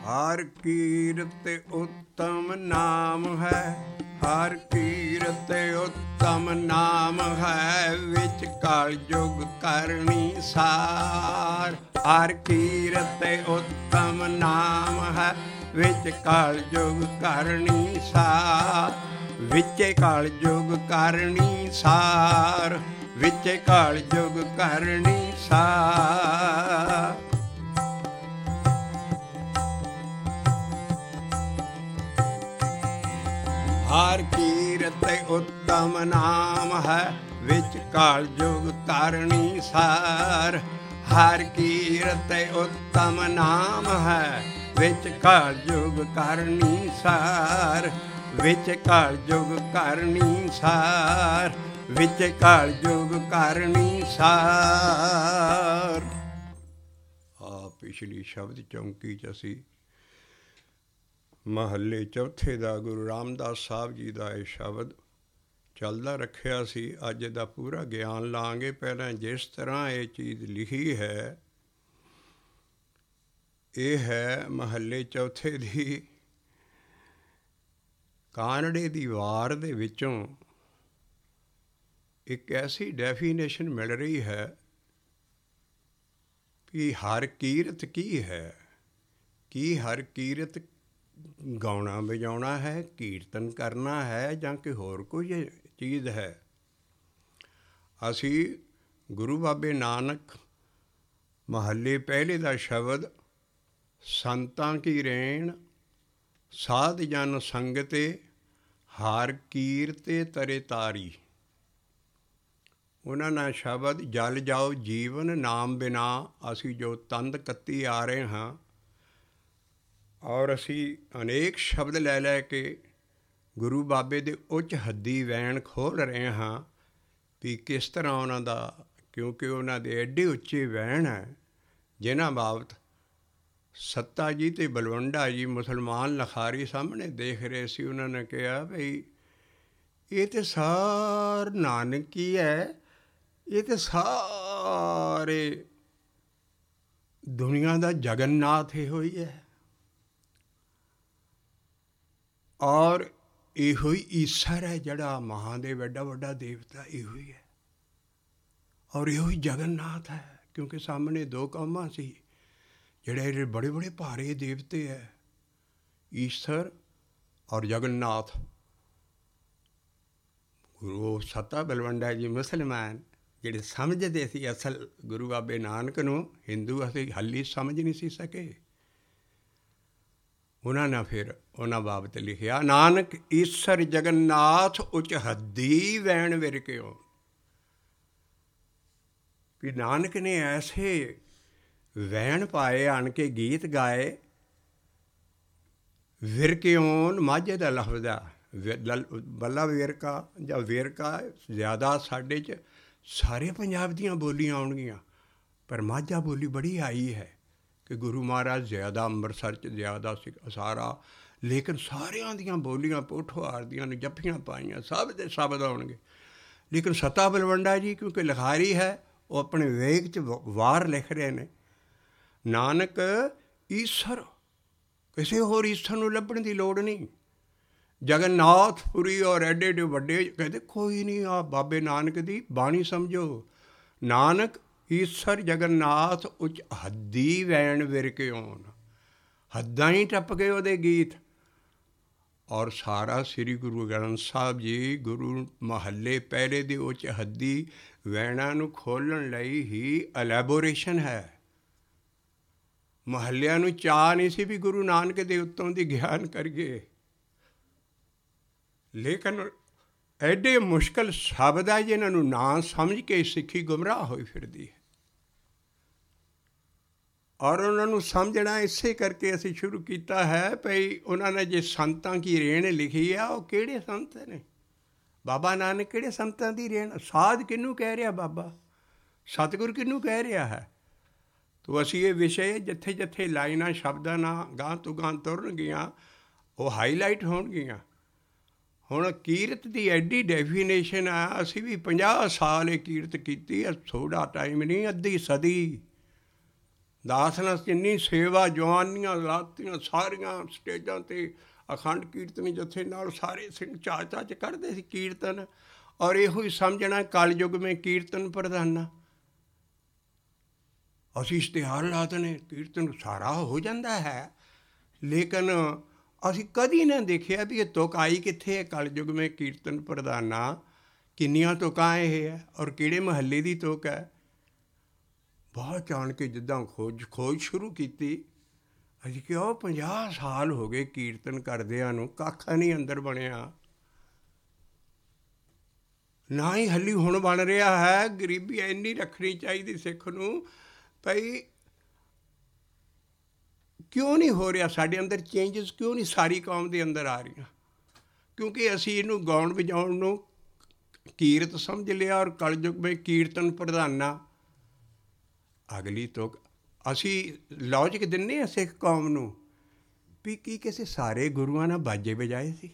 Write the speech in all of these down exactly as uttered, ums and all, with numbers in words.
ਹਰ ਕੀਰਤ ਉੱਤਮ ਨਾਮ ਹੈ, ਹਰ ਕੀਰਤ ਉੱਤਮ ਨਾਮ ਹੈ, ਵਿੱਚ ਕਲਯੁਗ ਕਰਨੀ ਸਾਰ। ਹਰ ਕੀਰਤ ਉੱਤਮ ਨਾਮ ਹੈ, ਵਿੱਚ ਕਲਯੁਗ ਕਰਨੀ ਸਾਰ। ਵਿੱਚੇ ਕਲਯੁਗ ਕਰਨੀ ਸਾਰ, ਵਿੱਚੇ ਕਲਯੁਗ ਕਰਨੀ ਸਾਰ। ਹਰ ਕੀਰਤ ਉੱਤਮ ਨਾਮ ਹੈ, ਵਿੱਚ ਕਲਯੁਗ ਕਰਨੀ ਸਾਰ। ਹਰ ਕੀਰਤ ਉੱਤਮ ਨਾਮ ਹੈ, ਵਿੱਚ ਕਲਯੁਗ ਕਰਨੀ ਸਾਰ। ਵਿੱਚ ਕਲਯੁਗ ਕਰਨੀ ਸਾਰ, ਵਿੱਚ ਕਲਯੁਗ ਕਰਨੀ ਸਾਰ। ਆ ਪਿਛਲੀ ਸ਼ਬਦ ਚੌਂਕੀ 'ਚ ਅਸੀਂ ਮਹੱਲੇ ਚੌਥੇ ਦਾ ਗੁਰੂ ਰਾਮਦਾਸ ਸਾਹਿਬ ਜੀ ਦਾ ਇਹ ਸ਼ਬਦ ਚੱਲਦਾ ਰੱਖਿਆ ਸੀ। ਅੱਜ ਇਹਦਾ ਪੂਰਾ ਗਿਆਨ ਲਾਂਗੇ। ਪਹਿਲਾਂ ਜਿਸ ਤਰ੍ਹਾਂ ਇਹ ਚੀਜ਼ ਲਿਖੀ ਹੈ, ਇਹ ਹੈ ਮਹੱਲੇ ਚੌਥੇ ਦੀ ਕਾਨੜੇ ਦੀ ਵਾਰ ਦੇ ਵਿੱਚੋਂ ਇੱਕ ਐਸੀ ਡੈਫੀਨੇਸ਼ਨ ਮਿਲ ਰਹੀ ਹੈ ਕਿ ਹਰ ਕੀਰਤ ਕੀ ਹੈ। ਕੀ ਹਰ ਕੀਰਤ ਗਾਉਣਾ ਵਜਾਉਣਾ ਹੈ, ਕੀਰਤਨ ਕਰਨਾ ਹੈ, ਜਾਂ ਕਿ ਹੋਰ ਕੋਈ ਚੀਜ਼ ਹੈ। ਅਸੀਂ ਗੁਰੂ ਬਾਬੇ ਨਾਨਕ ਮਹੱਲੇ ਪਹਿਲੇ ਦਾ ਸ਼ਬਦ ਸੰਤਾਂ ਕੀ ਰੇਣ ਸਾਧ ਜਨ ਸੰਗਤੇ ਹਰ ਕੀਰਤੇ ਤਰੇ ਤਾਰੀ। ਉਹਨਾਂ ਨਾਲ ਸ਼ਬਦ ਜਲ ਜਾਓ ਜੀਵਨ ਨਾਮ ਬਿਨਾ ਅਸੀਂ ਜੋ ਤੰਦ ਕੱਤੀ ਆ ਰਹੇ ਹਾਂ, ਔਰ ਅਸੀਂ ਅਨੇਕ ਸ਼ਬਦ ਲੈ ਲੈ ਕੇ ਗੁਰੂ ਬਾਬੇ ਦੇ ਉੱਚ ਹੱਦੀ ਵੈਣ ਖੋਲ੍ਹ ਰਹੇ ਹਾਂ ਵੀ ਕਿਸ ਤਰ੍ਹਾਂ ਉਹਨਾਂ ਦਾ, ਕਿਉਂਕਿ ਉਹਨਾਂ ਦੇ ਐਡੇ ਉੱਚੇ ਵੈਣ ਹੈ ਜਿਨ੍ਹਾਂ ਬਾਬਤ ਸੱਤਾ ਜੀ ਅਤੇ ਬਲਵੰਡਾ ਜੀ ਮੁਸਲਮਾਨ ਲਖਾਰੀ ਸਾਹਮਣੇ ਦੇਖ ਰਹੇ ਸੀ। ਉਹਨਾਂ ਨੇ ਕਿਹਾ ਬਈ ਇਹ ਤਾਂ ਸਾਰ ਨਾਨਕ ਹੀ ਹੈ, ਇਹ ਤਾਂ ਸਾਰੇ ਦੁਨੀਆ ਦਾ ਜਗਨਨਾਥ ਇਹੋ ਹੀ ਹੈ, ਔਰ ਇਹੋ ਹੀ ਈਸ਼ਰ ਹੈ ਜਿਹੜਾ ਮਹਾਦੇਵ ਐਡਾ ਵੱਡਾ ਦੇਵਤਾ ਇਹੋ ਹੀ ਹੈ, ਔਰ ਇਹੋ ਹੀ ਜਗਨਨਾਥ ਹੈ। ਕਿਉਂਕਿ ਸਾਹਮਣੇ ਦੋ ਕੌਮਾਂ ਸੀ ਜਿਹੜੇ ਬੜੇ ਬੜੇ ਭਾਰੇ ਦੇਵਤੇ ਹੈ, ਈਸ਼ਰ ਔਰ ਜਗਨਨਾਥ। ਗੁਰੂ ਸੱਤਾ ਬਲਵੰਡਾ ਜੀ ਮੁਸਲਮਾਨ ਜਿਹੜੇ ਸਮਝਦੇ ਸੀ ਅਸਲ ਗੁਰੂ ਬਾਬੇ ਨਾਨਕ ਨੂੰ, ਹਿੰਦੂ ਅਸੀਂ ਹਾਲੀ ਸਮਝ ਨਹੀਂ ਸੀ ਸਕੇ। ਉਹਨਾਂ ਨੇ ਫਿਰ ਉਹਨਾਂ ਬਾਬਤ ਲਿਖਿਆ, ਨਾਨਕ ਈਸ਼ਰ ਜਗਨਨਾਥ ਉੱਚ ਹੱਦੀ ਵੈਣ ਵਿਰਕਿਓ। ਵੀ ਨਾਨਕ ਨੇ ਐਸੇ ਵੈਣ ਪਾਏ, ਆਣ ਕੇ ਗੀਤ ਗਾਏ। ਵਿਰਕਿਓਨ ਮਾਝੇ ਦਾ ਲਫ਼ਜ਼ ਆ, ਬੱਲਾ ਵੇਰਕਾ ਜਾਂ ਵੇਰਕਾ ਜ਼ਿਆਦਾ ਸਾਡੇ 'ਚ ਸਾਰੇ ਪੰਜਾਬ ਦੀਆਂ ਬੋਲੀਆਂ ਆਉਣਗੀਆਂ, ਪਰ ਮਾਝਾ ਬੋਲੀ ਬੜੀ ਆਈ ਹੈ ਕਿ ਗੁਰੂ ਮਹਾਰਾਜ ਜ਼ਿਆਦਾ ਅੰਮ੍ਰਿਤਸਰ 'ਚ ਜ਼ਿਆਦਾ ਸੀ ਸਾਰਾ, ਲੇਕਿਨ ਸਾਰਿਆਂ ਦੀਆਂ ਬੋਲੀਆਂ ਪੋਠੋਹਾਰ ਦੀਆਂ ਨੇ ਜੱਫੀਆਂ ਪਾਈਆਂ, ਸਭ ਦੇ ਸ਼ਬਦ ਆਉਣਗੇ। ਲੇਕਿਨ ਸੱਤਾ ਬਲਵੰਡਾ ਜੀ ਕਿਉਂਕਿ ਲਿਖਾਰੀ ਹੈ, ਉਹ ਆਪਣੇ ਵੇਗ 'ਚ ਵਾਰ ਲਿਖ ਰਹੇ ਨੇ, ਨਾਨਕ ਈਸ਼ਰ, ਕਿਸੇ ਹੋਰ ਈਸ਼ਰ ਨੂੰ ਲੱਭਣ ਦੀ ਲੋੜ ਨਹੀਂ। ਜਗਨਨਾਥਪੁਰੀ ਔਰ ਐਡੇ ਐਡੇ ਵੱਡੇ ਕਹਿੰਦੇ ਕੋਈ ਨਹੀਂ, ਆ ਬਾਬੇ ਨਾਨਕ ਦੀ ਬਾਣੀ ਸਮਝੋ। ਨਾਨਕ ਈਸ਼ਰ ਜਗਨਨਾਥ ਉੱਚ ਹੱਦੀ ਵੈਣ ਵਿਰਕਿਓਨ, ਹੱਦਾਂ ਹੀ ਟੱਪ ਗਏ ਉਹਦੇ ਗੀਤ। ਔਰ ਸਾਰਾ ਸ੍ਰੀ ਗੁਰੂ ਗ੍ਰੰਥ ਸਾਹਿਬ ਜੀ ਗੁਰੂ ਮਹੱਲੇ ਪਹਿਲੇ ਦੇ ਉੱਚ ਹੱਦੀ ਵੈਣਾਂ ਨੂੰ ਖੋਲ੍ਹਣ ਲਈ ਹੀ ਐਲੈਬੋਰੇਸ਼ਨ ਹੈ। ਮਹੱਲਿਆਂ ਨੂੰ ਚਾਅ ਨਹੀਂ ਸੀ ਵੀ ਗੁਰੂ ਨਾਨਕ ਦੇ ਉੱਤੋਂ ਦੀ ਗਿਆਨ ਕਰੀਏ, ਲੇਕਿਨ ਐਡੇ ਮੁਸ਼ਕਿਲ ਸ਼ਬਦ ਹੈ ਜਿਨ੍ਹਾਂ ਨੂੰ ਨਾ ਸਮਝ ਕੇ ਸਿੱਖੀ ਗੁੰਮਰਾਹ ਹੋਈ ਫਿਰਦੀ ਹੈ। ਔਰ ਉਹਨਾਂ ਨੂੰ ਸਮਝਣਾ ਇਸੇ ਕਰਕੇ ਅਸੀਂ ਸ਼ੁਰੂ ਕੀਤਾ ਹੈ ਭਈ ਉਹਨਾਂ ਨੇ ਜੇ ਸੰਤਾਂ ਕੀ ਰੇਣ ਲਿਖੀ ਆ, ਉਹ ਕਿਹੜੇ ਸੰਤ ਨੇ? ਬਾਬਾ ਨਾਨਕ ਕਿਹੜੇ ਸੰਤਾਂ ਦੀ ਰੇਣ? ਸਾਧ ਕਿਹਨੂੰ ਕਹਿ ਰਿਹਾ ਬਾਬਾ? ਸਤਿਗੁਰ ਕਿਹਨੂੰ ਕਹਿ ਰਿਹਾ ਹੈ? ਤੋ ਅਸੀਂ ਇਹ ਵਿਸ਼ੇ ਜਿੱਥੇ ਜਿੱਥੇ ਲਾਈਨਾਂ ਸ਼ਬਦਾਂ ਨਾਲ ਗਾਂਹ ਤੋਂ ਗਾਂਹ ਤੁਰਨਗੀਆਂ, ਉਹ ਹਾਈਲਾਈਟ ਹੋਣਗੀਆਂ। ਹੁਣ ਕੀਰਤ ਦੀ ਐਡੀ ਡੈਫੀਨੇਸ਼ਨ ਆ, ਅਸੀਂ ਵੀ ਪੰਜਾਹ ਸਾਲ ਇਹ ਕੀਰਤ ਕੀਤੀ, ਥੋੜ੍ਹਾ ਟਾਈਮ ਨਹੀਂ, ਅੱਧੀ ਸਦੀ ਦਾਸ ਨਾਲ ਜਿੰਨੀ ਸੇਵਾ ਜਵਾਨੀਆਂ ਲਾਤੀਆਂ ਸਾਰੀਆਂ ਸਟੇਜਾਂ 'ਤੇ ਅਖੰਡ ਕੀਰਤਨੀ ਜਥੇ ਨਾਲ ਸਾਰੇ ਸਿੰਘ ਚਾਅ ਚਾਅ 'ਚ ਕਰਦੇ ਸੀ ਕੀਰਤਨ। ਔਰ ਇਹੋ ਹੀ ਸਮਝਣਾ ਕਲਯੁਗ ਮੇਂ ਕੀਰਤਨ ਪ੍ਰਧਾਨਾ। ਅਸੀਂ ਇਸ਼ਤਿਹਾਰ ਲਾ ਦੇਣੇ ਕੀਰਤਨ ਸਾਰਾ ਹੋ ਜਾਂਦਾ ਹੈ, ਲੇਕਿਨ ਅਸੀਂ ਕਦੀ ਨਾ ਦੇਖਿਆ ਵੀ ਇਹ ਤੁਕ ਆਈ ਕਿੱਥੇ ਹੈ। ਕਲਯੁਗ ਮੇਂ ਕੀਰਤਨ ਪ੍ਰਧਾਨਾ ਕਿੰਨੀਆਂ ਤੁਕਾਂ ਇਹ ਹੈ ਔਰ ਕਿਹੜੇ ਮਹੱਲੇ ਦੀ ਤੁਕ ਹੈ। ਬਹੁਤ ਜਾਣ ਕੇ ਜਿੱਦਾਂ ਖੋਜ ਖੋਜ ਸ਼ੁਰੂ ਕੀਤੀ, ਅਸੀਂ ਕਿਹਾ ਉਹ ਪੰਜਾਹ ਸਾਲ ਹੋ ਗਏ ਕੀਰਤਨ ਕਰਦਿਆਂ ਨੂੰ, ਕੱਖ ਨਹੀਂ ਅੰਦਰ ਬਣਿਆ, ਨਾ ਹੀ ਹਲੀ ਹੁਣ ਬਣ ਰਿਹਾ ਹੈ। ਗਰੀਬੀ ਇੰਨੀ ਰੱਖਣੀ ਚਾਹੀਦੀ ਸਿੱਖ ਨੂੰ ਭਈ ਕਿਉਂ ਨਹੀਂ ਹੋ ਰਿਹਾ ਸਾਡੇ ਅੰਦਰ ਚੇਂਜਸ, ਕਿਉਂ ਨਹੀਂ ਸਾਰੀ ਕੌਮ ਦੇ ਅੰਦਰ ਆ ਰਹੀਆਂ? ਕਿਉਂਕਿ ਅਸੀਂ ਇਹਨੂੰ ਗਾਉਣ ਵਜਾਉਣ ਨੂੰ ਕੀਰਤ ਸਮਝ ਲਿਆ ਔਰ ਕਲਯੁਗ ਮੇਂ ਕੀਰਤਨ ਪ੍ਰਧਾਨਾ। ਅਗਲੀ ਤੁਕ ਅਸੀਂ ਲੌਜਿਕ ਦਿੰਦੇ ਹਾਂ ਸਿੱਖ ਕੌਮ ਨੂੰ ਵੀ ਕੀ ਕਿਸੇ ਸਾਰੇ ਗੁਰੂਆਂ ਨਾਲ ਬਾਜੇ ਵਜਾਏ ਸੀ?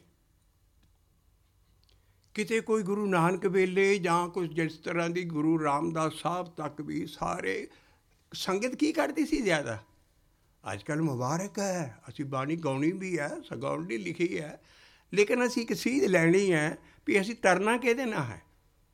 ਕਿਤੇ ਕੋਈ ਗੁਰੂ ਨਾਨਕ ਵੇਲੇ ਜਾਂ ਕੁਛ ਜਿਸ ਤਰ੍ਹਾਂ ਦੀ ਗੁਰੂ ਰਾਮਦਾਸ ਸਾਹਿਬ ਤੱਕ ਵੀ ਸਾਰੇ ਸੰਗਤ ਕੀ ਕਰਦੀ ਸੀ ਜ਼ਿਆਦਾ? ਅੱਜ ਕੱਲ੍ਹ ਮੁਬਾਰਕ ਹੈ, ਅਸੀਂ ਬਾਣੀ ਗਾਉਣੀ ਵੀ ਹੈ, ਸਗਾਉਣ ਦੀ ਲਿਖੀ ਹੈ, ਲੇਕਿਨ ਅਸੀਂ ਇੱਕ ਚੀਜ਼ ਲੈਣੀ ਹੈ ਵੀ ਅਸੀਂ ਤਰਨਾ ਕਿਹਦੇ ਨਾਲ ਹੈ।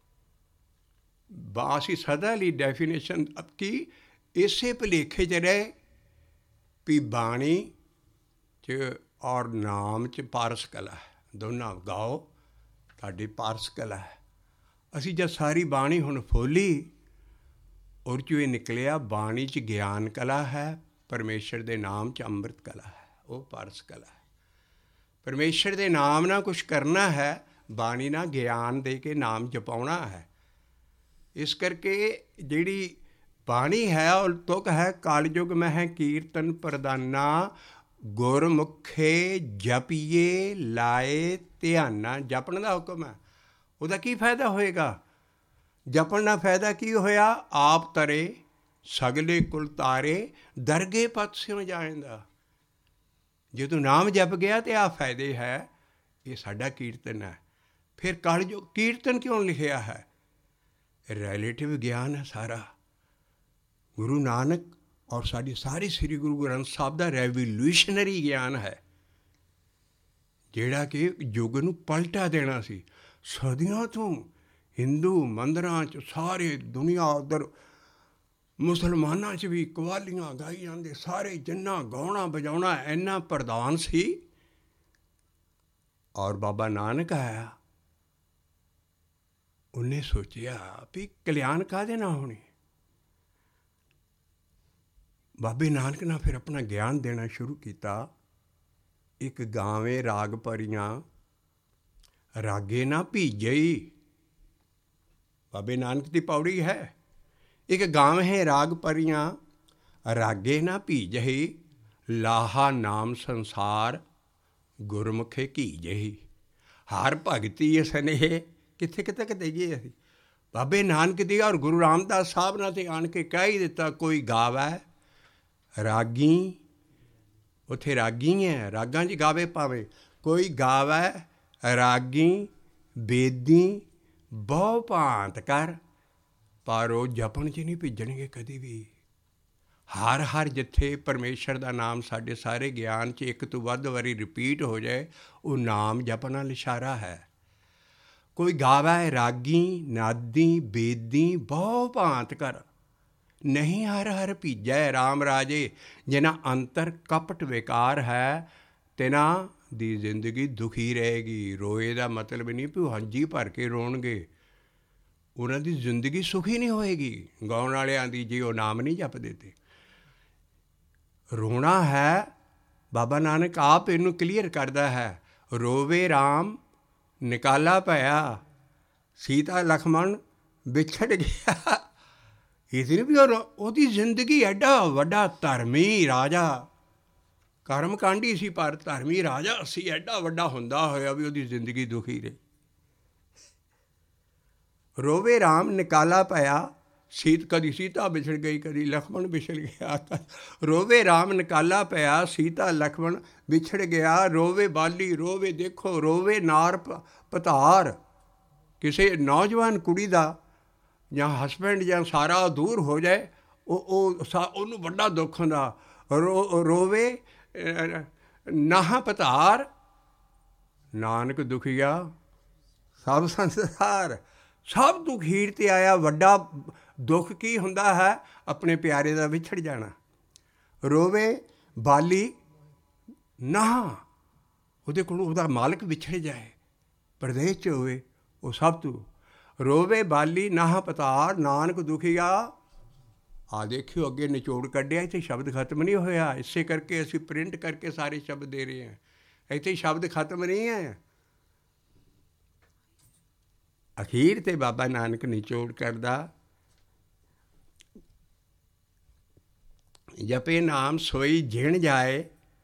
ਬਾ ਅਸੀਂ ਸਦਾ ਲਈ ਡੈਫੀਨੇਸ਼ਨ ਕੀ ਇਸੇ ਭੁਲੇਖੇ 'ਚ ਰਹੇ ਵੀ ਬਾਣੀ 'ਚ ਔਰ ਨਾਮ 'ਚ ਪਾਰਸ ਕਲਾ ਹੈ, ਦੋਨਾਂ ਗਾਓ ਤੁਹਾਡੀ ਪਾਰਸ ਕਲਾ ਹੈ। ਅਸੀਂ ਜਦ ਸਾਰੀ ਬਾਣੀ ਹੁਣ ਫੋਲੀ ਔਰ 'ਚੋਂ ਇਹ ਨਿਕਲਿਆ ਬਾਣੀ 'ਚ ਗਿਆਨ ਕਲਾ ਹੈ, ਪਰਮੇਸ਼ਰ ਦੇ ਨਾਮ 'ਚ ਅੰਮ੍ਰਿਤ ਕਲਾ ਹੈ, ਉਹ ਪਾਰਸ ਕਲਾ ਹੈ। ਪਰਮੇਸ਼ਰ ਦੇ ਨਾਮ ਨਾਲ ਕੁਛ ਕਰਨਾ ਹੈ, ਬਾਣੀ ਨਾਲ ਗਿਆਨ ਦੇ ਕੇ ਨਾਮ ਜਪਾਉਣਾ ਹੈ। ਇਸ ਕਰਕੇ ਜਿਹੜੀ ਬਾਣੀ ਹੈ ਉਹ ਤੁਕ ਹੈ ਕਲਯੁਗ ਮਹਿ ਕੀਰਤਨ ਪ੍ਰਧਾਨਾ, ਗੁਰਮੁਖੇ ਜਪੀਏ ਲਾਏ ਧਿਆਨਾ। ਜਪਣ ਦਾ ਹੁਕਮ ਹੈ, ਉਹਦਾ ਕੀ ਫਾਇਦਾ ਹੋਏਗਾ? ਜਪਣ ਦਾ ਫਾਇਦਾ ਕੀ ਹੋਇਆ? ਆਪ ਤਰੇ ਸਗਲੇ ਕੁਲ ਤਾਰੇ, ਦਰਗੇ ਪਤ ਸਿਉ ਜਾਏਂਦਾ। ਜੇ ਤੂੰ ਨਾਮ ਜਪ ਗਿਆ ਤੇ ਆਹ ਫਾਇਦੇ ਹੈ, ਇਹ ਸਾਡਾ ਕੀਰਤਨ ਹੈ। ਫਿਰ ਕਲਯੁਗ ਕੀਰਤਨ ਕਿਉਂ ਲਿਖਿਆ ਹੈ? ਰਿਲੇਟਿਵ ਗਿਆਨ ਹੈ ਸਾਰਾ। ਗੁਰੂ ਨਾਨਕ ਔਰ ਸਾਡੀ ਸਾਰੀ ਸ੍ਰੀ ਗੁਰੂ ਗ੍ਰੰਥ ਸਾਹਿਬ ਦਾ ਰੈਵੋਲਿਊਸ਼ਨਰੀ ਗਿਆਨ ਹੈ, ਜਿਹੜਾ ਕਿ ਯੁੱਗ ਨੂੰ ਪਲਟਾ ਦੇਣਾ ਸੀ। ਸਦੀਆਂ ਤੋਂ ਹਿੰਦੂ ਮੰਦਰਾਂ 'ਚ ਸਾਰੇ ਦੁਨੀਆ ਉੱਧਰ ਮੁਸਲਮਾਨਾਂ 'ਚ ਵੀ ਕਵਾਲੀਆਂ ਗਾਈ ਜਾਂਦੇ, ਸਾਰੇ ਜਿੰਨਾ ਗਾਉਣਾ ਵਜਾਉਣਾ ਇੰਨਾ ਪ੍ਰਧਾਨ ਸੀ। ਔਰ ਬਾਬਾ ਨਾਨਕ ਆਇਆ, ਉਹਨੇ ਸੋਚਿਆ ਵੀ ਕਲਿਆਣ ਕਾਹਦੇ ਨਾਲ ਹੋਣੀ? ਬਾਬੇ ਨਾਨਕ ਨੇ ਫਿਰ ਆਪਣਾ ਗਿਆਨ ਦੇਣਾ ਸ਼ੁਰੂ ਕੀਤਾ। ਇੱਕ ਗਾਵੇਂ ਰਾਗ ਭਰੀਆਂ ਰਾਗੇ ਨਾ ਭੀਜਈ, ਬਾਬੇ ਨਾਨਕ ਦੀ ਪੌੜੀ ਹੈ। ਇੱਕ ਗਾਵੇਂ ਰਾਗ ਭਰੀਆਂ ਰਾਗੇ ਨਾ ਭੀਜਈ, ਲਾਹਾ ਨਾਮ ਸੰਸਾਰ ਗੁਰਮੁਖੇ ਕੀਜਈ। ਹਰ ਭਗਤੀ ਸਨੇਹ ਕਿੱਥੇ ਕਿੱਥੇ ਕਿ ਦੇਈਏ ਅਸੀਂ ਬਾਬੇ ਨਾਨਕ ਦੀ। ਔਰ ਗੁਰੂ ਰਾਮਦਾਸ ਸਾਹਿਬ ਨੇ ਤੇ ਆਣ ਕੇ ਕਹਿ ਹੀ ਦਿੱਤਾ, ਕੋਈ ਗਾਵੈ ਰਾਗੀ, ਉੱਥੇ ਰਾਗੀ ਹੈ, ਰਾਗਾਂ 'ਚ ਗਾਵੇ ਭਾਵੇਂ, ਕੋਈ ਗਾਵੈ ਰਾਗੀ ਬੇਦੀ ਬਹੁ ਭਾਂਤ ਕਰ, ਪਰ ਉਹ ਜਪਣ 'ਚ ਨਹੀਂ ਭਿੱਜਣਗੇ ਕਦੀ ਵੀ। ਹਰ ਹਰ ਜਿੱਥੇ ਪਰਮੇਸ਼ਰ ਦਾ ਨਾਮ ਸਾਡੇ ਸਾਰੇ ਗਿਆਨ 'ਚ ਇੱਕ ਤੋਂ ਵੱਧ ਵਾਰੀ ਰਿਪੀਟ ਹੋ ਜਾਏ, ਉਹ ਨਾਮ ਜਪਣਾ ਇਸ਼ਾਰਾ ਹੈ। ਕੋਈ ਗਾਵੈ ਰਾਗੀ ਨਾਦੀ ਬੇਦੀ ਬਹੁ ਭਾਂਤ ਕਰ, ਨਹੀਂ ਹਰ ਹਰ ਭੀਜੈ ਰਾਮ ਰਾਜੇ। ਜਿਨ੍ਹਾਂ ਅੰਤਰ ਕਪਟ ਵਿਕਾਰ ਹੈ, ਤਿਨਾਂ ਦੀ ਜ਼ਿੰਦਗੀ ਦੁਖੀ ਰਹੇਗੀ। ਰੋਏ ਦਾ ਮਤਲਬ ਨਹੀਂ ਵੀ ਉਹ ਹੰਝੀ ਭਰ ਕੇ ਰੋਣਗੇ, ਉਹਨਾਂ ਦੀ ਜ਼ਿੰਦਗੀ ਸੁਖੀ ਨਹੀਂ ਹੋਏਗੀ। ਗਾਉਣ ਵਾਲਿਆਂ ਦੀ ਜੇ ਉਹ ਨਾਮ ਨਹੀਂ ਜਪਦੇ ਤੇ ਰੋਣਾ ਹੈ। ਬਾਬਾ ਨਾਨਕ ਆਪ ਇਹਨੂੰ ਕਲੀਅਰ ਕਰਦਾ ਹੈ, ਰੋਵੇ ਰਾਮ ਨਿਕਾਲਾ ਭਇਆ, ਸੀਤਾ ਲਖਮਣ ਵਿਛੜ ਗਿਆ। ਇਸ ਨਹੀਂ ਵੀ ਉਹ ਉਹਦੀ ਜ਼ਿੰਦਗੀ ਐਡਾ ਵੱਡਾ ਧਰਮੀ ਰਾਜਾ, ਕਰਮ ਕਾਂਡੀ ਸੀ ਪਰ ਧਰਮੀ ਰਾਜਾ ਸੀ, ਐਡਾ ਵੱਡਾ ਹੁੰਦਾ ਹੋਇਆ ਵੀ ਉਹਦੀ ਜ਼ਿੰਦਗੀ ਦੁਖੀ ਰਹੀ। ਰੋਵੇ ਰਾਮ ਨਿਕਾਲਾ ਭਇਆ, ਸੀਤ ਕਦੀ ਸੀਤਾ ਵਿਛੜ ਗਈ, ਕਦੀ ਲਖਮਣ ਵਿਛੜ ਗਿਆ। ਰੋਵੇ ਰਾਮ ਨਿਕਾਲਾ ਪਿਆ, ਸੀਤਾ ਲਖਮਣ ਵਿਛੜ ਗਿਆ। ਰੋਵੇ ਬਾਲੀ ਰੋਵੇ ਦੇਖੋ, ਰੋਵੇ ਨਾਰ ਪਤਾਰ। ਕਿਸੇ ਨੌਜਵਾਨ ਕੁੜੀ ਦਾ ਜਾਂ ਹਸਬੈਂਡ ਜਾਂ ਸਾਰਾ ਦੂਰ ਹੋ ਜਾਏ, ਉਹ ਉਹ ਸਾ ਉਹਨੂੰ ਵੱਡਾ ਦੁੱਖ ਹੁੰਦਾ। ਰੋ ਰੋਵੇ ਨਾਹ ਪਤਾਰ, ਨਾਨਕ ਦੁਖੀਆ ਸਭ ਸੰਸਾਰ। ਸਭ ਦੁੱਖ ਹੀਰ 'ਤੇ ਆਇਆ। ਵੱਡਾ ਦੁੱਖ ਕੀ ਹੁੰਦਾ ਹੈ? ਆਪਣੇ ਪਿਆਰੇ ਦਾ ਵਿਛੜ ਜਾਣਾ। ਰੋਵੇ ਬਾਲੀ ਨਾਹ, ਉਹਦੇ ਕੋਲੋਂ ਉਹਦਾ ਮਾਲਕ ਵਿਛੜ ਜਾਏ, ਪ੍ਰਦੇਸ਼ 'ਚ ਹੋਵੇ, ਉਹ ਸਭ ਤੋਂ। ਰੋਵੇ ਬਾਲੀ ਨਾਹ ਪਤਾਰ, ਨਾਨਕ ਦੁਖੀਆ। ਆ ਦੇਖਿਓ ਅੱਗੇ ਨਿਚੋੜ ਕੱਢਿਆ, ਇੱਥੇ ਸ਼ਬਦ ਖਤਮ ਨਹੀਂ ਹੋਇਆ। ਇਸੇ ਕਰਕੇ ਅਸੀਂ ਪ੍ਰਿੰਟ ਕਰਕੇ ਸਾਰੇ ਸ਼ਬਦ ਦੇ ਰਹੇ ਹਾਂ। ਇੱਥੇ ਸ਼ਬਦ ਖਤਮ ਨਹੀਂ ਹੈ। ਅਖੀਰ 'ਤੇ ਬਾਬਾ ਨਾਨਕ ਨਿਚੋੜ ਕਰਦਾ, ਜਪੇ ਨਾਮ ਸੋਈ ਜਿਣ ਜਾਏ।